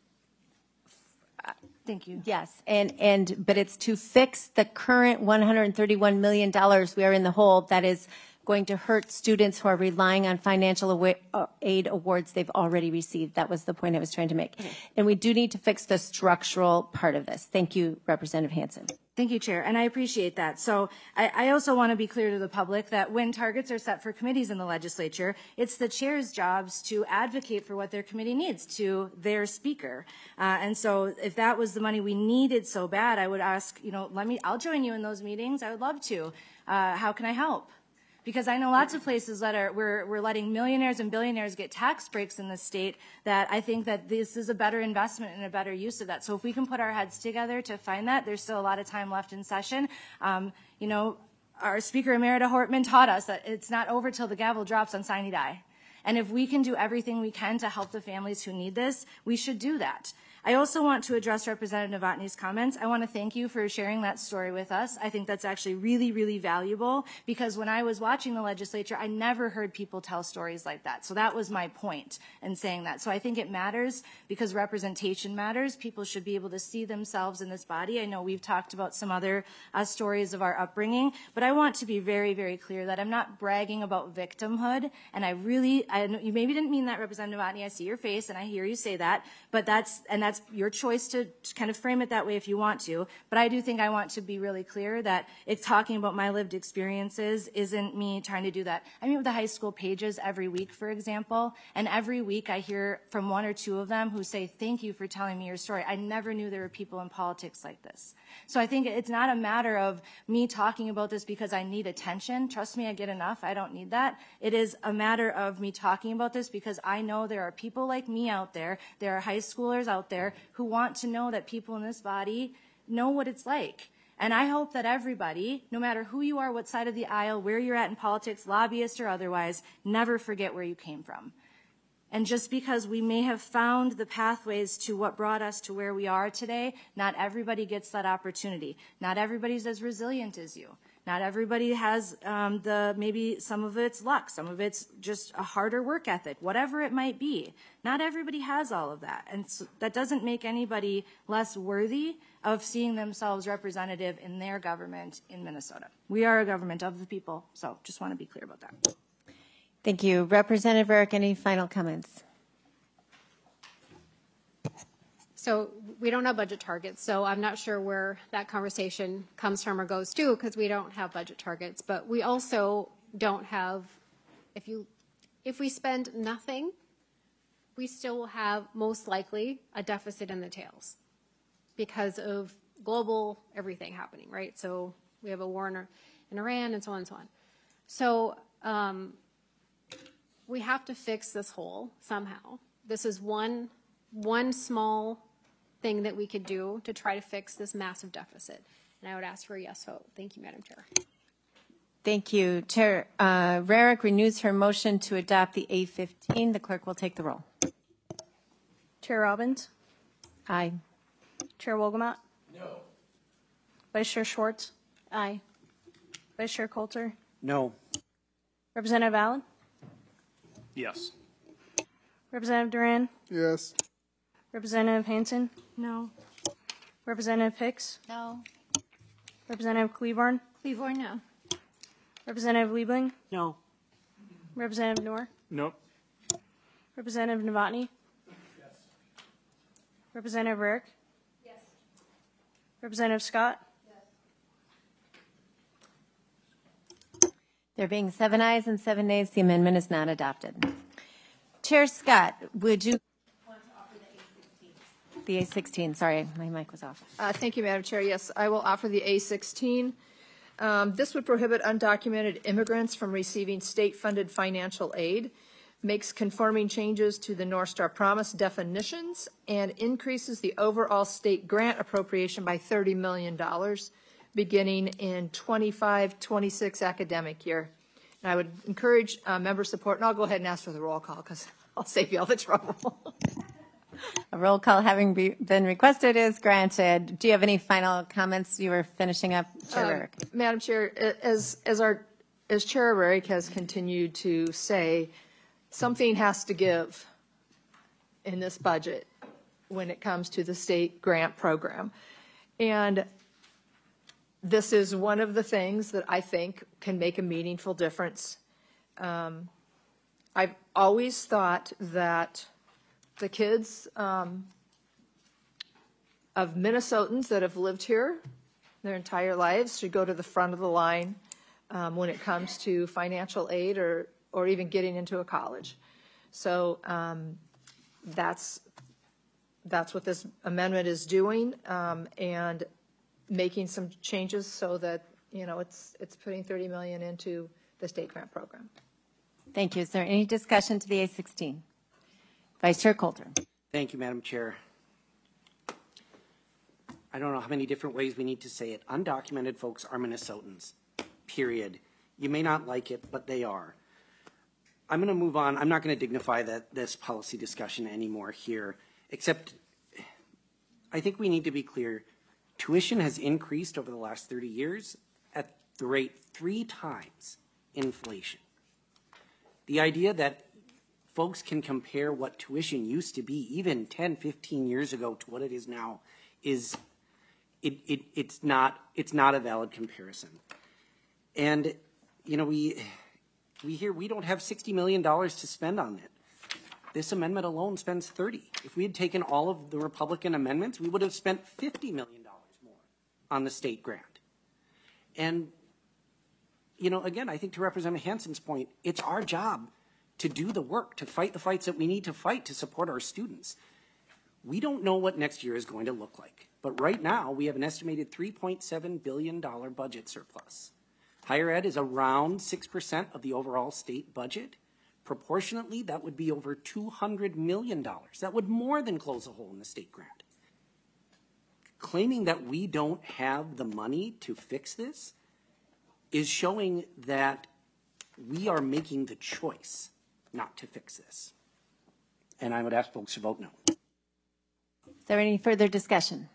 Thank you. Yes, and, and but it's to fix the current one hundred thirty-one million dollars we are in the hole that is going to hurt students who are relying on financial awa- aid awards they've already received. That was the point I was trying to make. Okay. And we do need to fix the structural part of this. Thank you, Representative Hansen. Thank you, Chair, and I appreciate that. So I, I also want to be clear to the public that when targets are set for committees in the legislature, it's the chair's jobs to advocate for what their committee needs to their speaker. Uh, and so if that was the money we needed so bad, I would ask, you know, let me, I'll join you in those meetings. I would love to. Uh, how can I help? Because I know lots of places that are, we're, we're letting millionaires and billionaires get tax breaks in this state that I think that this is a better investment and a better use of that. So if we can put our heads together to find that, there's still a lot of time left in session. Um, you know, our Speaker Emerita Hortman taught us that it's not over till the gavel drops on sine die. And if we can do everything we can to help the families who need this, we should do that. I also want to address Representative Novotny's comments. I want to thank you for sharing that story with us. I think that's actually really, really valuable because when I was watching the legislature, I never heard people tell stories like that. So that was my point in saying that. So I think it matters because representation matters. People should be able to see themselves in this body. I know we've talked about some other uh, stories of our upbringing, but I want to be very, very clear that I'm not bragging about victimhood. And I really, I, you maybe didn't mean that, Representative Novotny. I see your face and I hear you say that, but that's, and that's that's your choice to kind of frame it that way if you want to. But I do think I want to be really clear that it's talking about my lived experiences isn't me trying to do that. I meet with the high school pages every week, for example, and every week I hear from one or two of them who say, thank you for telling me your story. I never knew there were people in politics like this. So I think it's not a matter of me talking about this because I need attention. Trust me, I get enough. I don't need that. It is a matter of me talking about this because I know there are people like me out there, there are high schoolers out there who want to know that people in this body know what it's like. And I hope that everybody, no matter who you are, what side of the aisle, where you're at in politics, lobbyist or otherwise, never forget where you came from. And just because we may have found the pathways to what brought us to where we are today, not everybody gets that opportunity. Not everybody's as resilient as you. Not everybody has um, the, maybe some of it's luck, some of it's just a harder work ethic, whatever it might be. Not everybody has all of that. And so that doesn't make anybody less worthy of seeing themselves representative in their government in Minnesota. We are a government of the people, so just want to be clear about that. Thank you. Representative Rarick, any final comments? So we don't have budget targets, so I'm not sure where that conversation comes from or goes to because we don't have budget targets. But we also don't have, if you, if we spend nothing, we still will have most likely a deficit in the tails because of global everything happening, right? So we have a war in, in Iran and so on and so on. So um, we have to fix this hole somehow. This is one one small thing that we could do to try to fix this massive deficit. And I would ask for a yes vote. Thank you, Madam Chair. Thank you. Chair uh, Rarick renews her motion to adopt the A fifteen. The clerk will take the roll. Chair Robbins? Aye. Chair Wolgamott? No. Vice Chair Schwartz? Aye. Vice Chair Coulter? No. Representative Allen? Yes. Representative Duran? Yes. Representative Hansen? No. Representative Hicks? No. Representative Cleaborn? Cleaborn, no. Representative Liebling? No. Representative Noor? Nope. Representative Novotny? Yes. Representative Rarick? Yes. Representative Scott? There being seven ayes and seven nays, the amendment is not adopted. Chair Scott, would you want to offer the A sixteen? The A sixteen, sorry, my mic was off. Uh, thank you, Madam Chair. Yes, I will offer the A sixteen. Um, this would prohibit undocumented immigrants from receiving state-funded financial aid, makes conforming changes to the North Star Promise definitions, and increases the overall state grant appropriation by thirty million dollars beginning in twenty-five twenty-six academic year. And I would encourage uh, member support, and I'll go ahead and ask for the roll call because I'll save you all the trouble. A roll call having be, been requested is granted. Do you have any final comments? You were finishing up, Chair Um, Rarick. Madam Chair, as as our as Chair Rarick has continued to say, something has to give in this budget when it comes to the state grant program, and this is one of the things that I think can make a meaningful difference. Um, I've always thought that the kids um, of Minnesotans that have lived here their entire lives should go to the front of the line um, when it comes to financial aid or, or even getting into a college. So um, that's, that's what this amendment is doing, um, and making some changes so that, you know, it's, it's putting thirty million dollars into the state grant program. Thank you. Is there any discussion to the A sixteen? Vice Chair Coulter. Thank you, Madam Chair. I don't know how many different ways we need to say it. Undocumented folks are Minnesotans, period. You may not like it, but they are. I'm going to move on. I'm not going to dignify that, this policy discussion anymore here, except I think we need to be clear. Tuition has increased over the last thirty years at the rate three times inflation. The idea that folks can compare what tuition used to be even ten, fifteen years ago to what it is now is it, it, it's not it's not a valid comparison. And you know, we we hear we don't have sixty million dollars to spend on it. this amendment alone spends thirty. If we had taken all of the Republican amendments, we would have spent fifty million dollars more on the state grant. And, you know, again, I think to Representative Hansen's point, it's our job to do the work, to fight the fights that we need to fight to support our students. We don't know what next year is going to look like, but right now we have an estimated three point seven billion dollars budget surplus. Higher ed is around six percent of the overall state budget. Proportionately, that would be over two hundred million dollars. That would more than close a hole in the state grant. Claiming that we don't have the money to fix this is showing that we are making the choice not to fix this. And I would ask folks to vote no. Is there any further discussion?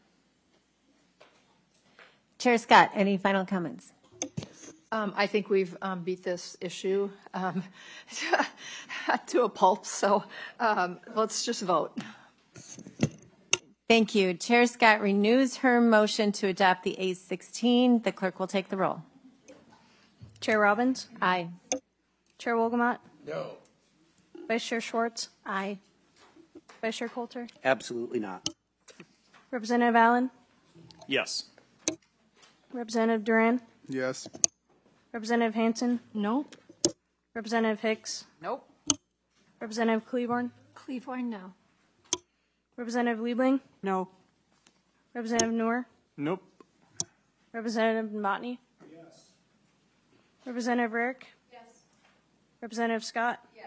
Chair Scott, any final comments? Um, I think we've um, beat this issue um, to a pulp, so um, let's just vote. Thank you. Chair Scott renews her motion to adopt the A sixteen. The clerk will take the roll. Chair Robbins? Aye. Chair Wolgamott? No. Vice Chair Schwartz? Aye. Vice Chair Coulter? Absolutely not. Representative Allen? Yes. Representative Duran? Yes. Representative Hansen? No. Representative Hicks? Nope. Representative Cleaborn? Cleaborn, no. Representative Liebling? No. Representative Noor? Nope. Representative Novotny? Yes. Representative Rick? Yes. Representative Scott? Yes.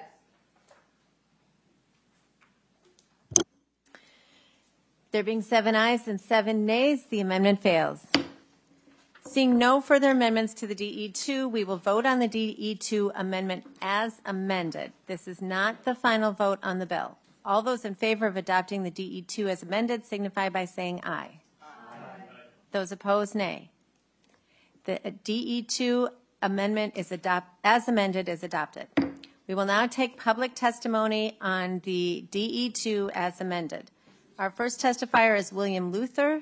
There being seven ayes and seven nays, the amendment fails. Seeing no further amendments to the D E two, we will vote on the D E two amendment as amended. This is not the final vote on the bill. All those in favor of adopting the D E two as amended signify by saying aye. Aye. Those opposed, nay. The D E two amendment is adopt as amended is adopted. We will now take public testimony on the D E two as amended. Our first testifier is William Luther.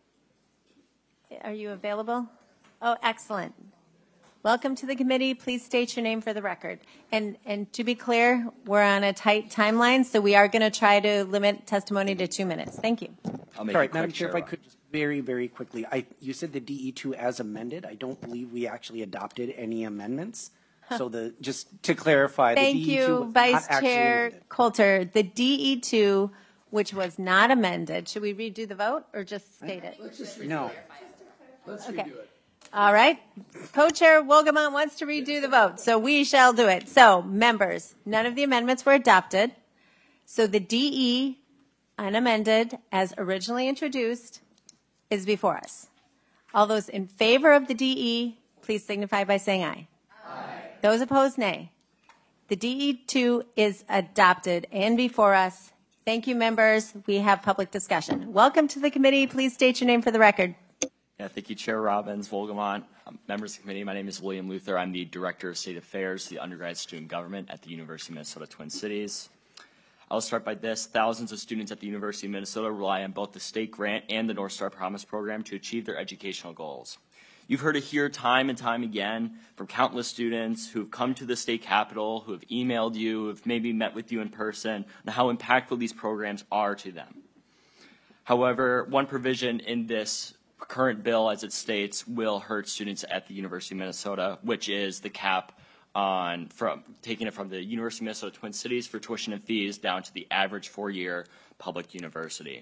Are you available? Oh, excellent. Welcome to the committee. Please state your name for the record. And and to be clear, we're on a tight timeline, so we are going to try to limit testimony to two minutes. Thank you. I'll make Sorry, Madam Chair, if I could just very, very quickly. I, you said the D E two as amended. I don't believe we actually adopted any amendments. So the just to clarify, Thank the D E two you, was Vice not actually Chair amended. Coulter. The D E two, which was not amended, should we redo the vote or just state it? Let's just No. Let's Okay. redo it. All right. Co-Chair Wolgamott wants to redo the vote, so we shall do it. So, members, none of the amendments were adopted. So the D E, unamended, as originally introduced, is before us. All those in favor of the D E, please signify by saying aye. Aye. Those opposed, nay. The D E two is adopted and before us. Thank you, members. We have public discussion. Welcome to the committee. Please state your name for the record. Yeah, thank you, Chair Robbins, Wolgamott, um, members of the committee. My name is William Luther. I'm the Director of State Affairs, the undergrad student government at the University of Minnesota Twin Cities. I'll start by this. Thousands of students at the University of Minnesota rely on both the state grant and the North Star Promise program to achieve their educational goals. You've heard it here time and time again from countless students who've come to the state capitol, who have emailed you, who have maybe met with you in person, and how impactful these programs are to them. However, one provision in this current bill, as it states, will hurt students at the University of Minnesota, which is the cap on from taking it from the University of Minnesota Twin Cities for tuition and fees down to the average four-year public university.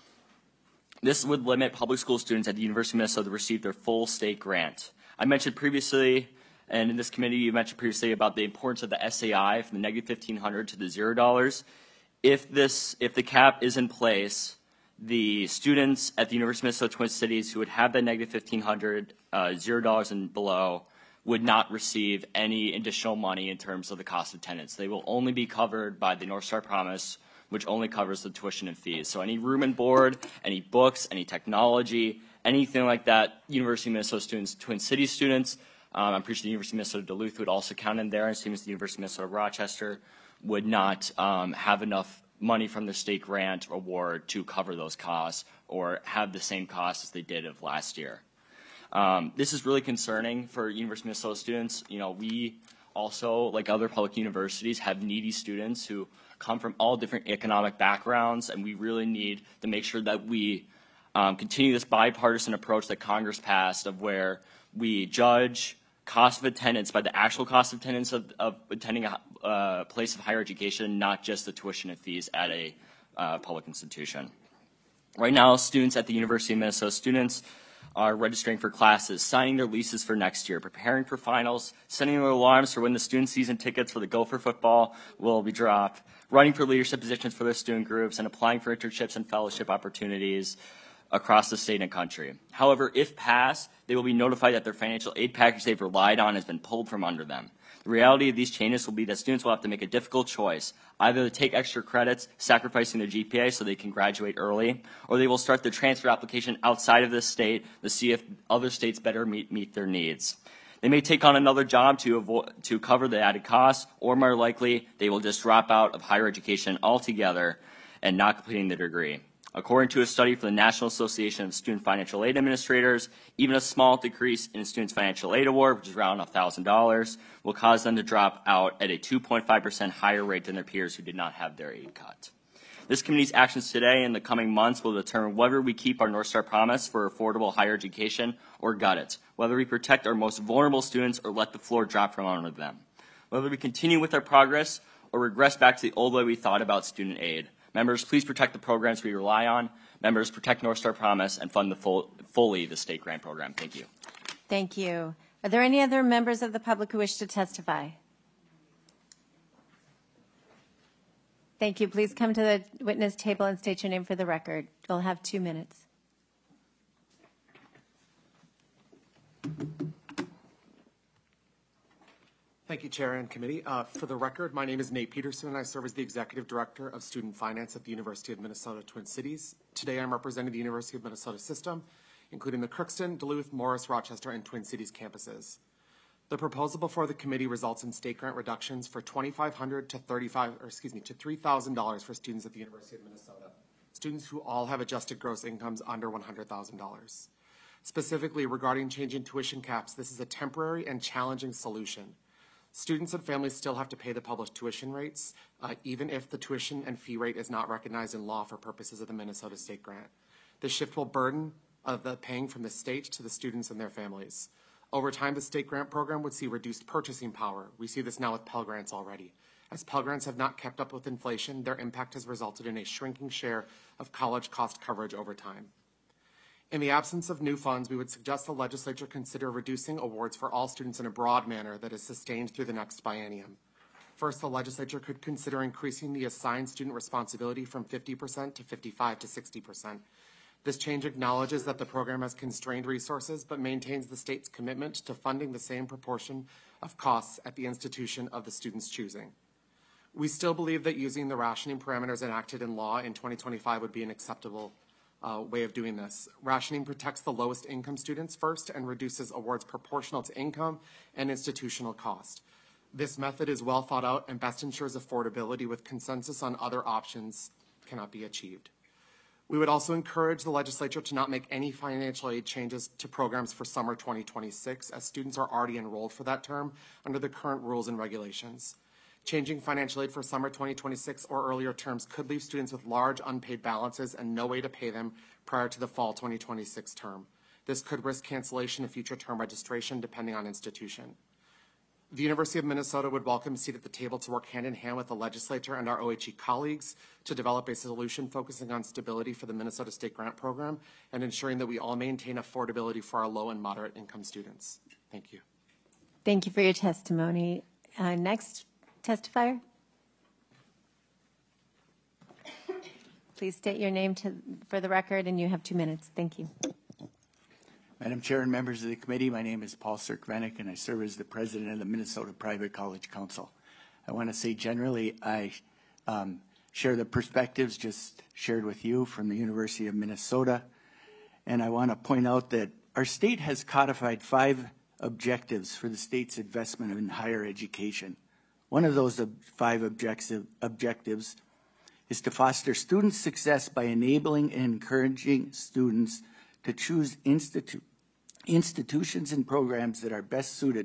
This would limit public school students at the University of Minnesota to receive their full state grant. I mentioned previously, and in this committee, you mentioned previously about the importance of the S A I from the negative fifteen hundred to the zero dollars. If this, if the cap is in place, the students at the University of Minnesota Twin Cities who would have that negative fifteen hundred, uh, zero dollars and below, would not receive any additional money in terms of the cost of attendance. They will only be covered by the North Star Promise, which only covers the tuition and fees. So any room and board, any books, any technology, anything like that, University of Minnesota students, Twin Cities students, um, I'm pretty sure the University of Minnesota Duluth would also count in there, and same as the University of Minnesota Rochester, would not um, have enough money from the state grant award to cover those costs or have the same costs as they did of last year. Um, this is really concerning for University of Minnesota students. You know, we also, like other public universities, have needy students who come from all different economic backgrounds, and we really need to make sure that we um, continue this bipartisan approach that Congress passed of where we judge cost of attendance by the actual cost of attendance of, of attending a uh, place of higher education, not just the tuition and fees at a uh, public institution. Right now, students at the University of Minnesota, students are registering for classes, signing their leases for next year, preparing for finals, setting their alarms for when the student season tickets for the Gopher football will be dropped, running for leadership positions for their student groups, and applying for internships and fellowship opportunities across the state and country. However, if passed, they will be notified that their financial aid package they've relied on has been pulled from under them. The reality of these changes will be that students will have to make a difficult choice, either to take extra credits, sacrificing their G P A so they can graduate early, or they will start their transfer application outside of this state to see if other states better meet, meet their needs. They may take on another job to avoid, to cover the added costs, or more likely, they will just drop out of higher education altogether and not completing the degree. According to a study from the National Association of Student Financial Aid Administrators, even a small decrease in a student's financial aid award, which is around one thousand dollars, will cause them to drop out at a two point five percent higher rate than their peers who did not have their aid cut. This committee's actions today and the coming months will determine whether we keep our North Star promise for affordable higher education or gut it, whether we protect our most vulnerable students or let the floor drop from under them, whether we continue with our progress or regress back to the old way we thought about student aid. Members, please protect the programs we rely on. Members, protect North Star Promise and fund the full, fully the state grant program. Thank you. Thank you. Are there any other members of the public who wish to testify? Thank you. Please come to the witness table and state your name for the record. You'll have two minutes. Thank you, Chair and Committee. Uh, for the record, my name is Nate Peterson, and I serve as the Executive Director of Student Finance at the University of Minnesota Twin Cities. Today, I'm representing the University of Minnesota system, including the Crookston, Duluth, Morris, Rochester, and Twin Cities campuses. The proposal before the committee results in state grant reductions for twenty-five hundred dollars to thirty-five, or excuse me, to three thousand dollars for students at the University of Minnesota, students who all have adjusted gross incomes under one hundred thousand dollars. Specifically, regarding changing tuition caps, this is a temporary and challenging solution. Students and families still have to pay the published tuition rates, uh, even if the tuition and fee rate is not recognized in law for purposes of the Minnesota State Grant. This shift will burden of the paying from the state to the students and their families. Over time, the state grant program would see reduced purchasing power. We see this now with Pell Grants already. As Pell Grants have not kept up with inflation, their impact has resulted in a shrinking share of college cost coverage over time. In the absence of new funds, we would suggest the legislature consider reducing awards for all students in a broad manner that is sustained through the next biennium. First, the legislature could consider increasing the assigned student responsibility from fifty percent to fifty-five to sixty percent. This change acknowledges that the program has constrained resources, but maintains the state's commitment to funding the same proportion of costs at the institution of the student's choosing. We still believe that using the rationing parameters enacted in law in twenty twenty-five would be an acceptable Uh, way of doing this. Rationing protects the lowest income students first and reduces awards proportional to income and institutional cost. This method is well thought out and best ensures affordability with consensus on other options cannot be achieved. We would also encourage the legislature to not make any financial aid changes to programs for summer twenty twenty-six, as students are already enrolled for that term under the current rules and regulations. Changing financial aid for summer twenty twenty-six or earlier terms could leave students with large unpaid balances and no way to pay them prior to the fall twenty twenty-six term. This could risk cancellation of future term registration depending on institution. The University of Minnesota would welcome a seat at the table to work hand in hand with the legislature and our O H E colleagues to develop a solution focusing on stability for the Minnesota State Grant Program and ensuring that we all maintain affordability for our low and moderate income students. Thank you. Thank you for your testimony. Uh, next testifier. Please state your name to, for the record, and you have two minutes. Thank you. Madam Chair and members of the committee, my name is Paul Sirkvenik, and I serve as the president of the Minnesota Private College Council. I want to say generally I um, share the perspectives just shared with you from the University of Minnesota, and I want to point out that our state has codified five objectives for the state's investment in higher education. One of those five objective, objectives is to foster student success by enabling and encouraging students to choose institu institutions and programs that are best suited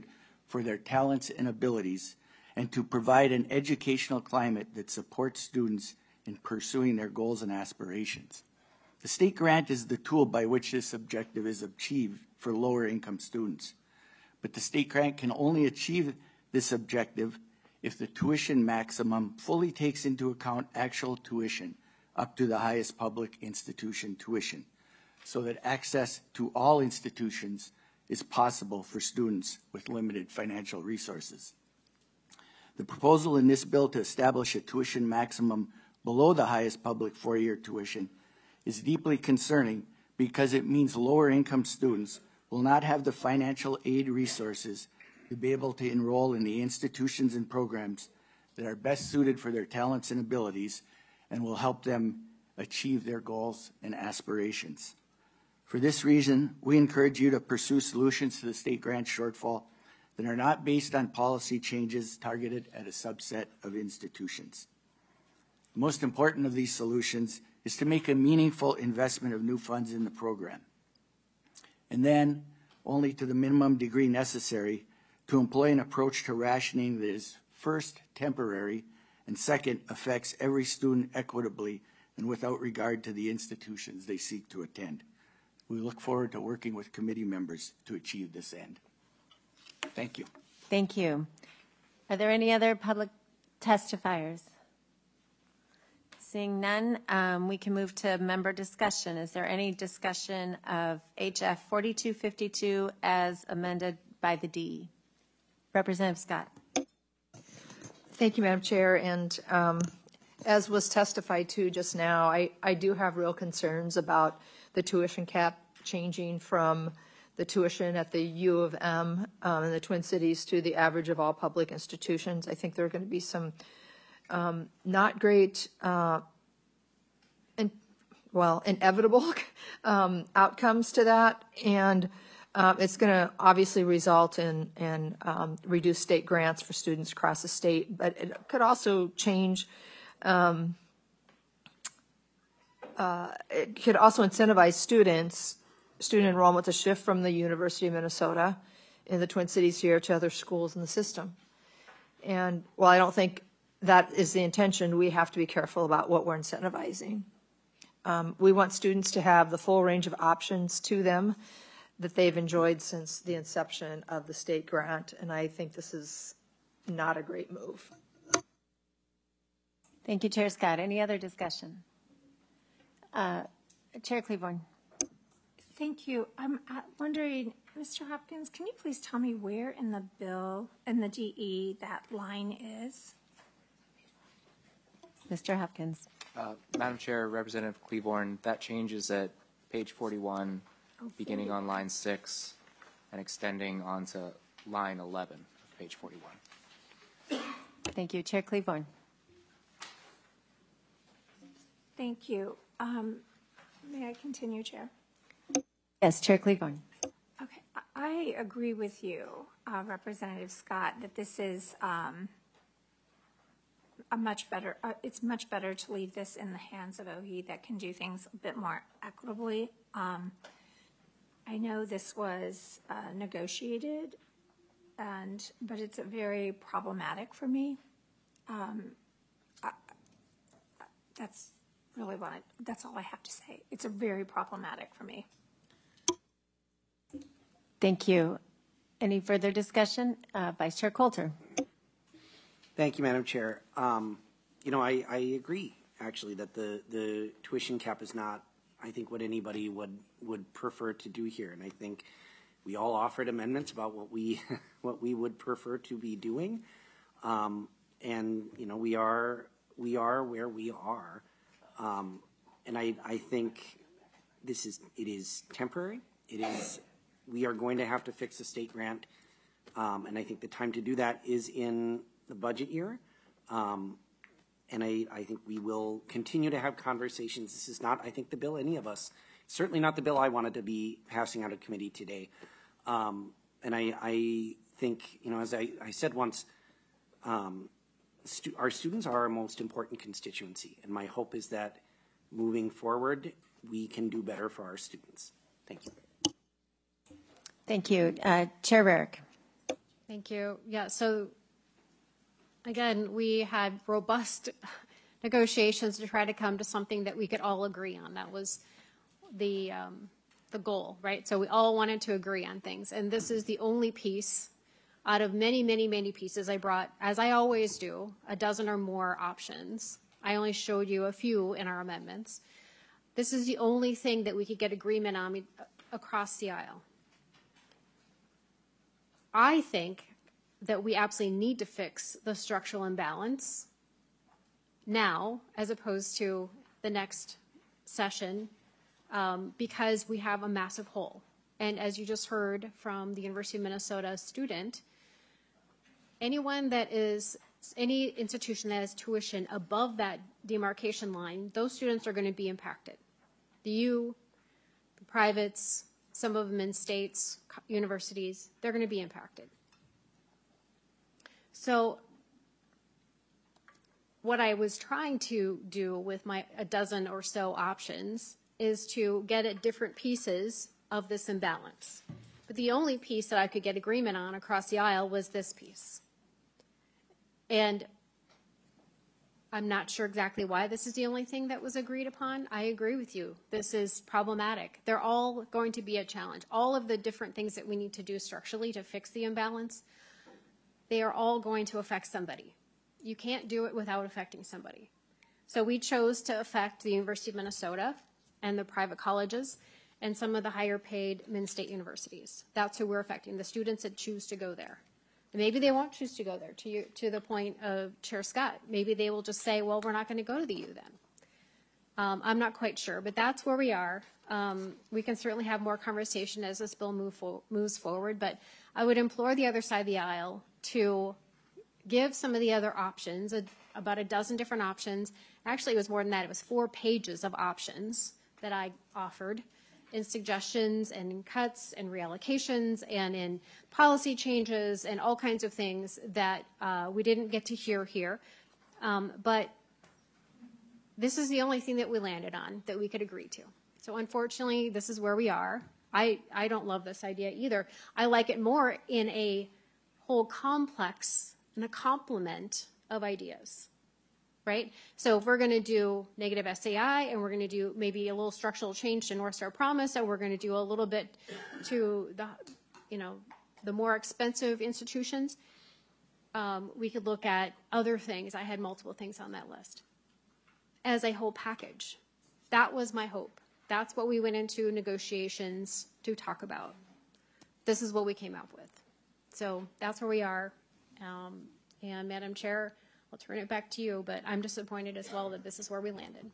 for their talents and abilities, and to provide an educational climate that supports students in pursuing their goals and aspirations. The state grant is the tool by which this objective is achieved for lower income students. But the state grant can only achieve this objective if the tuition maximum fully takes into account actual tuition up to the highest public institution tuition, so that access to all institutions is possible for students with limited financial resources. The proposal in this bill to establish a tuition maximum below the highest public four-year tuition is deeply concerning because it means lower income students will not have the financial aid resources to be able to enroll in the institutions and programs that are best suited for their talents and abilities and will help them achieve their goals and aspirations. For this reason, we encourage you to pursue solutions to the state grant shortfall that are not based on policy changes targeted at a subset of institutions. The most important of these solutions is to make a meaningful investment of new funds in the program, and then, only to the minimum degree necessary, to employ an approach to rationing that is first temporary and second affects every student equitably and without regard to the institutions they seek to attend. We look forward to working with committee members to achieve this end. Thank you. Thank you. Are there any other public testifiers? Seeing none, um, we can move to member discussion. Is there any discussion of H F forty-two fifty-two as amended by the D E? Representative Scott. Thank you, Madam Chair. And um, as was testified to just now, I, I do have real concerns about the tuition cap changing from the tuition at the U of M um, in the Twin Cities to the average of all public institutions. I think there are going to be some um, not great, uh, in, well, inevitable um, outcomes to that. And uh, it's going to obviously result in, in um, reduced state grants for students across the state, but it could also change um, Uh, it could also incentivize students, student enrollment to shift from the University of Minnesota in the Twin Cities here to other schools in the system. And while I don't think that is the intention, we have to be careful about what we're incentivizing. Um, we want students to have the full range of options to them that they've enjoyed since the inception of the state grant, and I think this is not a great move. Thank you, Chair Scott. Any other discussion? Uh, Chair Cleaborn. Thank you. I'm uh, wondering, Mister Hopkins, can you please tell me where in the bill, in the D E, that line is? Mister Hopkins. Uh, Madam Chair, Representative Cleaborn, that change is at page forty-one, oh, beginning on line six and extending onto line eleven of page forty-one. Thank you. Chair Cleaborn. Thank you. Um, may I continue, Chair? Yes, Chair Cleaborn. Okay. I agree with you, uh, Representative Scott, that this is um, a much better, uh, it's much better to leave this in the hands of O E that can do things a bit more equitably. Um, I know this was uh, negotiated, and but it's a very problematic for me. Um, I, that's really what I, that's all I have to say. It's a very problematic for me. Thank you. Any further discussion? Uh, Vice Chair Coulter. Thank you, Madam Chair. Um, you know, I, I agree, actually, that the, the tuition cap is not, I think, what anybody would, would prefer to do here. And I think we all offered amendments about what we, what we would prefer to be doing. Um, and, you know, we are, we are where we are. Um, and I, I think this is, it is temporary. It is, we are going to have to fix the state grant. Um, and I think the time to do that is in the budget year. Um, and I, I think we will continue to have conversations. This is not, I think, the bill any of us, certainly not the bill I wanted to be passing out of committee today. Um, and I, I think, you know, as I, I said once, um, Stu- our students are our most important constituency, and my hope is that moving forward, we can do better for our students. Thank you. Thank you. Uh, Chair Rarick. Thank you. Yeah, so again, we had robust negotiations to try to come to something that we could all agree on. That was the um, the goal, right? So we all wanted to agree on things, and this is the only piece out of many, many, many pieces I brought, as I always do, a dozen or more options. I only showed you a few in our amendments. This is the only thing that we could get agreement on across the aisle. I think that we absolutely need to fix the structural imbalance now, as opposed to the next session, um, because we have a massive hole. And as you just heard from the University of Minnesota student, anyone that is, any institution that has tuition above that demarcation line, those students are going to be impacted. The U, the privates, some of them in states, universities, they're going to be impacted. So what I was trying to do with my a dozen or so options is to get at different pieces of this imbalance. But the only piece that I could get agreement on across the aisle was this piece. And I'm not sure exactly why this is the only thing that was agreed upon. I agree with you. This is problematic. They're all going to be a challenge. All of the different things that we need to do structurally to fix the imbalance, they are all going to affect somebody. You can't do it without affecting somebody. So we chose to affect the University of Minnesota and the private colleges and some of the higher paid Min-State universities. That's who we're affecting, the students that choose to go there. And maybe they won't choose to go there, to, you, to the point of Chair Scott. Maybe they will just say, well, we're not going to go to the U then. Um, I'm not quite sure, but that's where we are. Um, we can certainly have more conversation as this bill move fo- moves forward, but I would implore the other side of the aisle to give some of the other options, a, about a dozen different options. Actually, it was more than that. It was four pages of options that I offered in suggestions and in cuts and reallocations and in policy changes and all kinds of things that uh, we didn't get to hear here. Um, but this is the only thing that we landed on that we could agree to. So unfortunately, this is where we are. I, I don't love this idea either. I like it more in a whole complex and a complement of ideas. Right? So if we're going to do negative S A I and we're going to do maybe a little structural change to North Star Promise, and we're going to do a little bit to the, you know, the more expensive institutions, um, we could look at other things. I had multiple things on that list as a whole package. That was my hope. That's what we went into negotiations to talk about. This is what we came up with. So that's where we are. Um, and Madam Chair, I'll turn it back to you, but I'm disappointed as well that this is where we landed.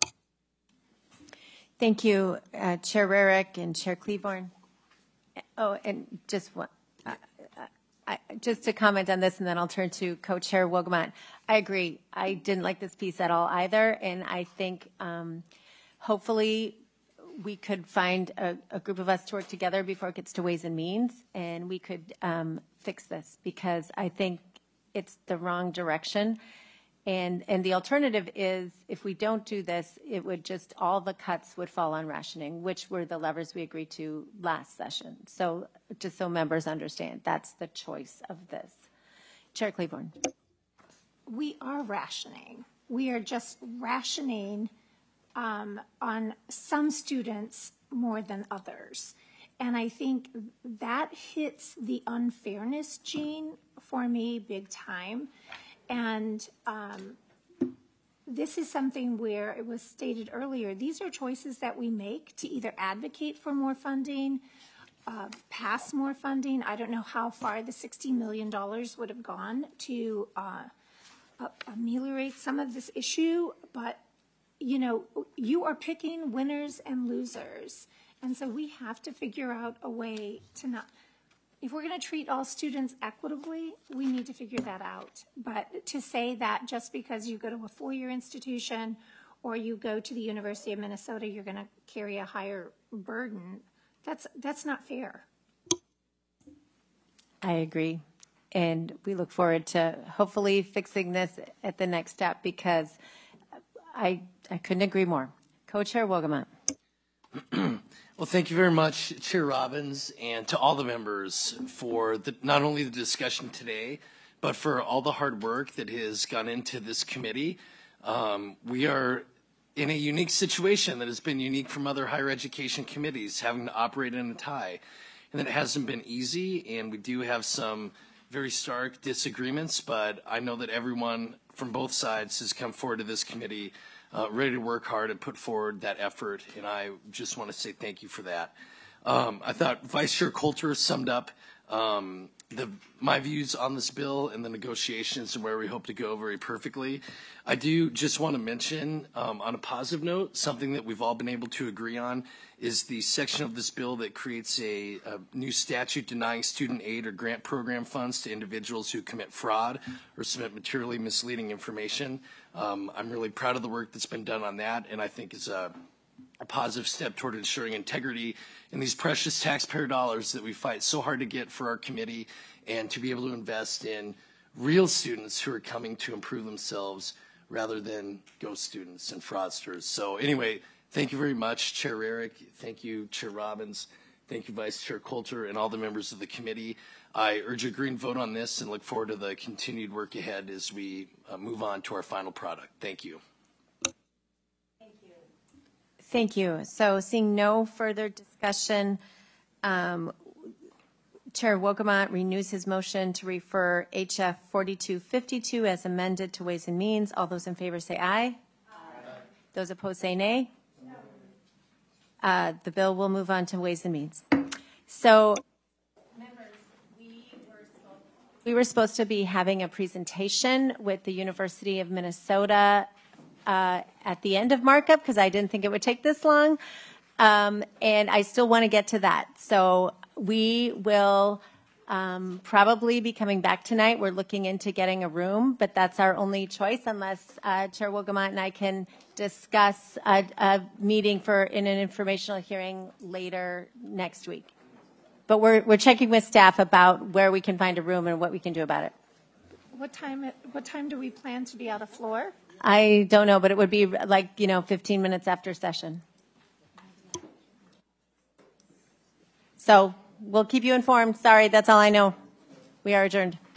Thank you, uh, Chair Rarick and Chair Cleaborn. Oh, and just one, uh, I, just to comment on this, and then I'll turn to Co-Chair Wogamont. I agree. I didn't like this piece at all either, and I think um, hopefully we could find a, a group of us to work together before it gets to Ways and Means, and we could um, fix this, because I think it's the wrong direction. And, and the alternative is, if we don't do this, it would just, all the cuts would fall on rationing, which were the levers we agreed to last session. So just so members understand, that's the choice of this. Chair Cleaborn. We are rationing. We are just rationing um, on some students more than others. And I think that hits the unfairness gene for me big time. And um, this is something where it was stated earlier, these are choices that we make to either advocate for more funding, uh, pass more funding. I don't know how far the sixty million dollars would have gone to uh, ameliorate some of this issue, but you know, you are picking winners and losers. And so we have to figure out a way to not, if we're going to treat all students equitably, we need to figure that out. But to say that just because you go to a four-year institution or you go to the University of Minnesota, you're going to carry a higher burden, that's that's not fair. I agree. And we look forward to hopefully fixing this at the next step, because I, I couldn't agree more. Co-Chair Wogamont. Well, thank you very much, Chair Robbins, and to all the members for the, not only the discussion today, but for all the hard work that has gone into this committee. Um, we are in a unique situation that has been unique from other higher education committees, having to operate in a tie. And that it hasn't been easy, and we do have some very stark disagreements, but I know that everyone from both sides has come forward to this committee uh, ready to work hard and put forward that effort, and I just want to say thank you for that. Um, I thought Vice Chair Coulter summed up um, the, my views on this bill and the negotiations and where we hope to go very perfectly. I do just want to mention, um, on a positive note, something that we've all been able to agree on is the section of this bill that creates a, a new statute denying student aid or grant program funds to individuals who commit fraud or submit materially misleading information. Um, I'm really proud of the work that's been done on that, and I think is a, a positive step toward ensuring integrity in these precious taxpayer dollars that we fight so hard to get for our committee, and to be able to invest in real students who are coming to improve themselves rather than ghost students and fraudsters. So anyway, thank you very much, Chair Rarick. Thank you, Chair Robbins. Thank you, Vice Chair Coulter, and all the members of the committee. I urge a green vote on this and look forward to the continued work ahead as we uh, move on to our final product. Thank you. Thank you. So seeing no further discussion, um, Chair Wolgamott renews his motion to refer H F forty-two fifty-two as amended to Ways and Means. All those in favor say aye. Aye. Those opposed say nay. No. Uh, the bill will move on to Ways and Means. So, members, we were, supposed, we were supposed to be having a presentation with the University of Minnesota uh, at the end of markup, because I didn't think it would take this long. Um, and I still want to get to that. So we will um, probably be coming back tonight. We're looking into getting a room, but that's our only choice unless uh, Chair Wolgamott and I can discuss a, a meeting for in an informational hearing later next week. But we're we're checking with staff about where we can find a room and what we can do about it. What time, what time do we plan to be out of floor? I don't know, but it would be like, you know, fifteen minutes after session. So we'll keep you informed. Sorry, that's all I know. We are adjourned.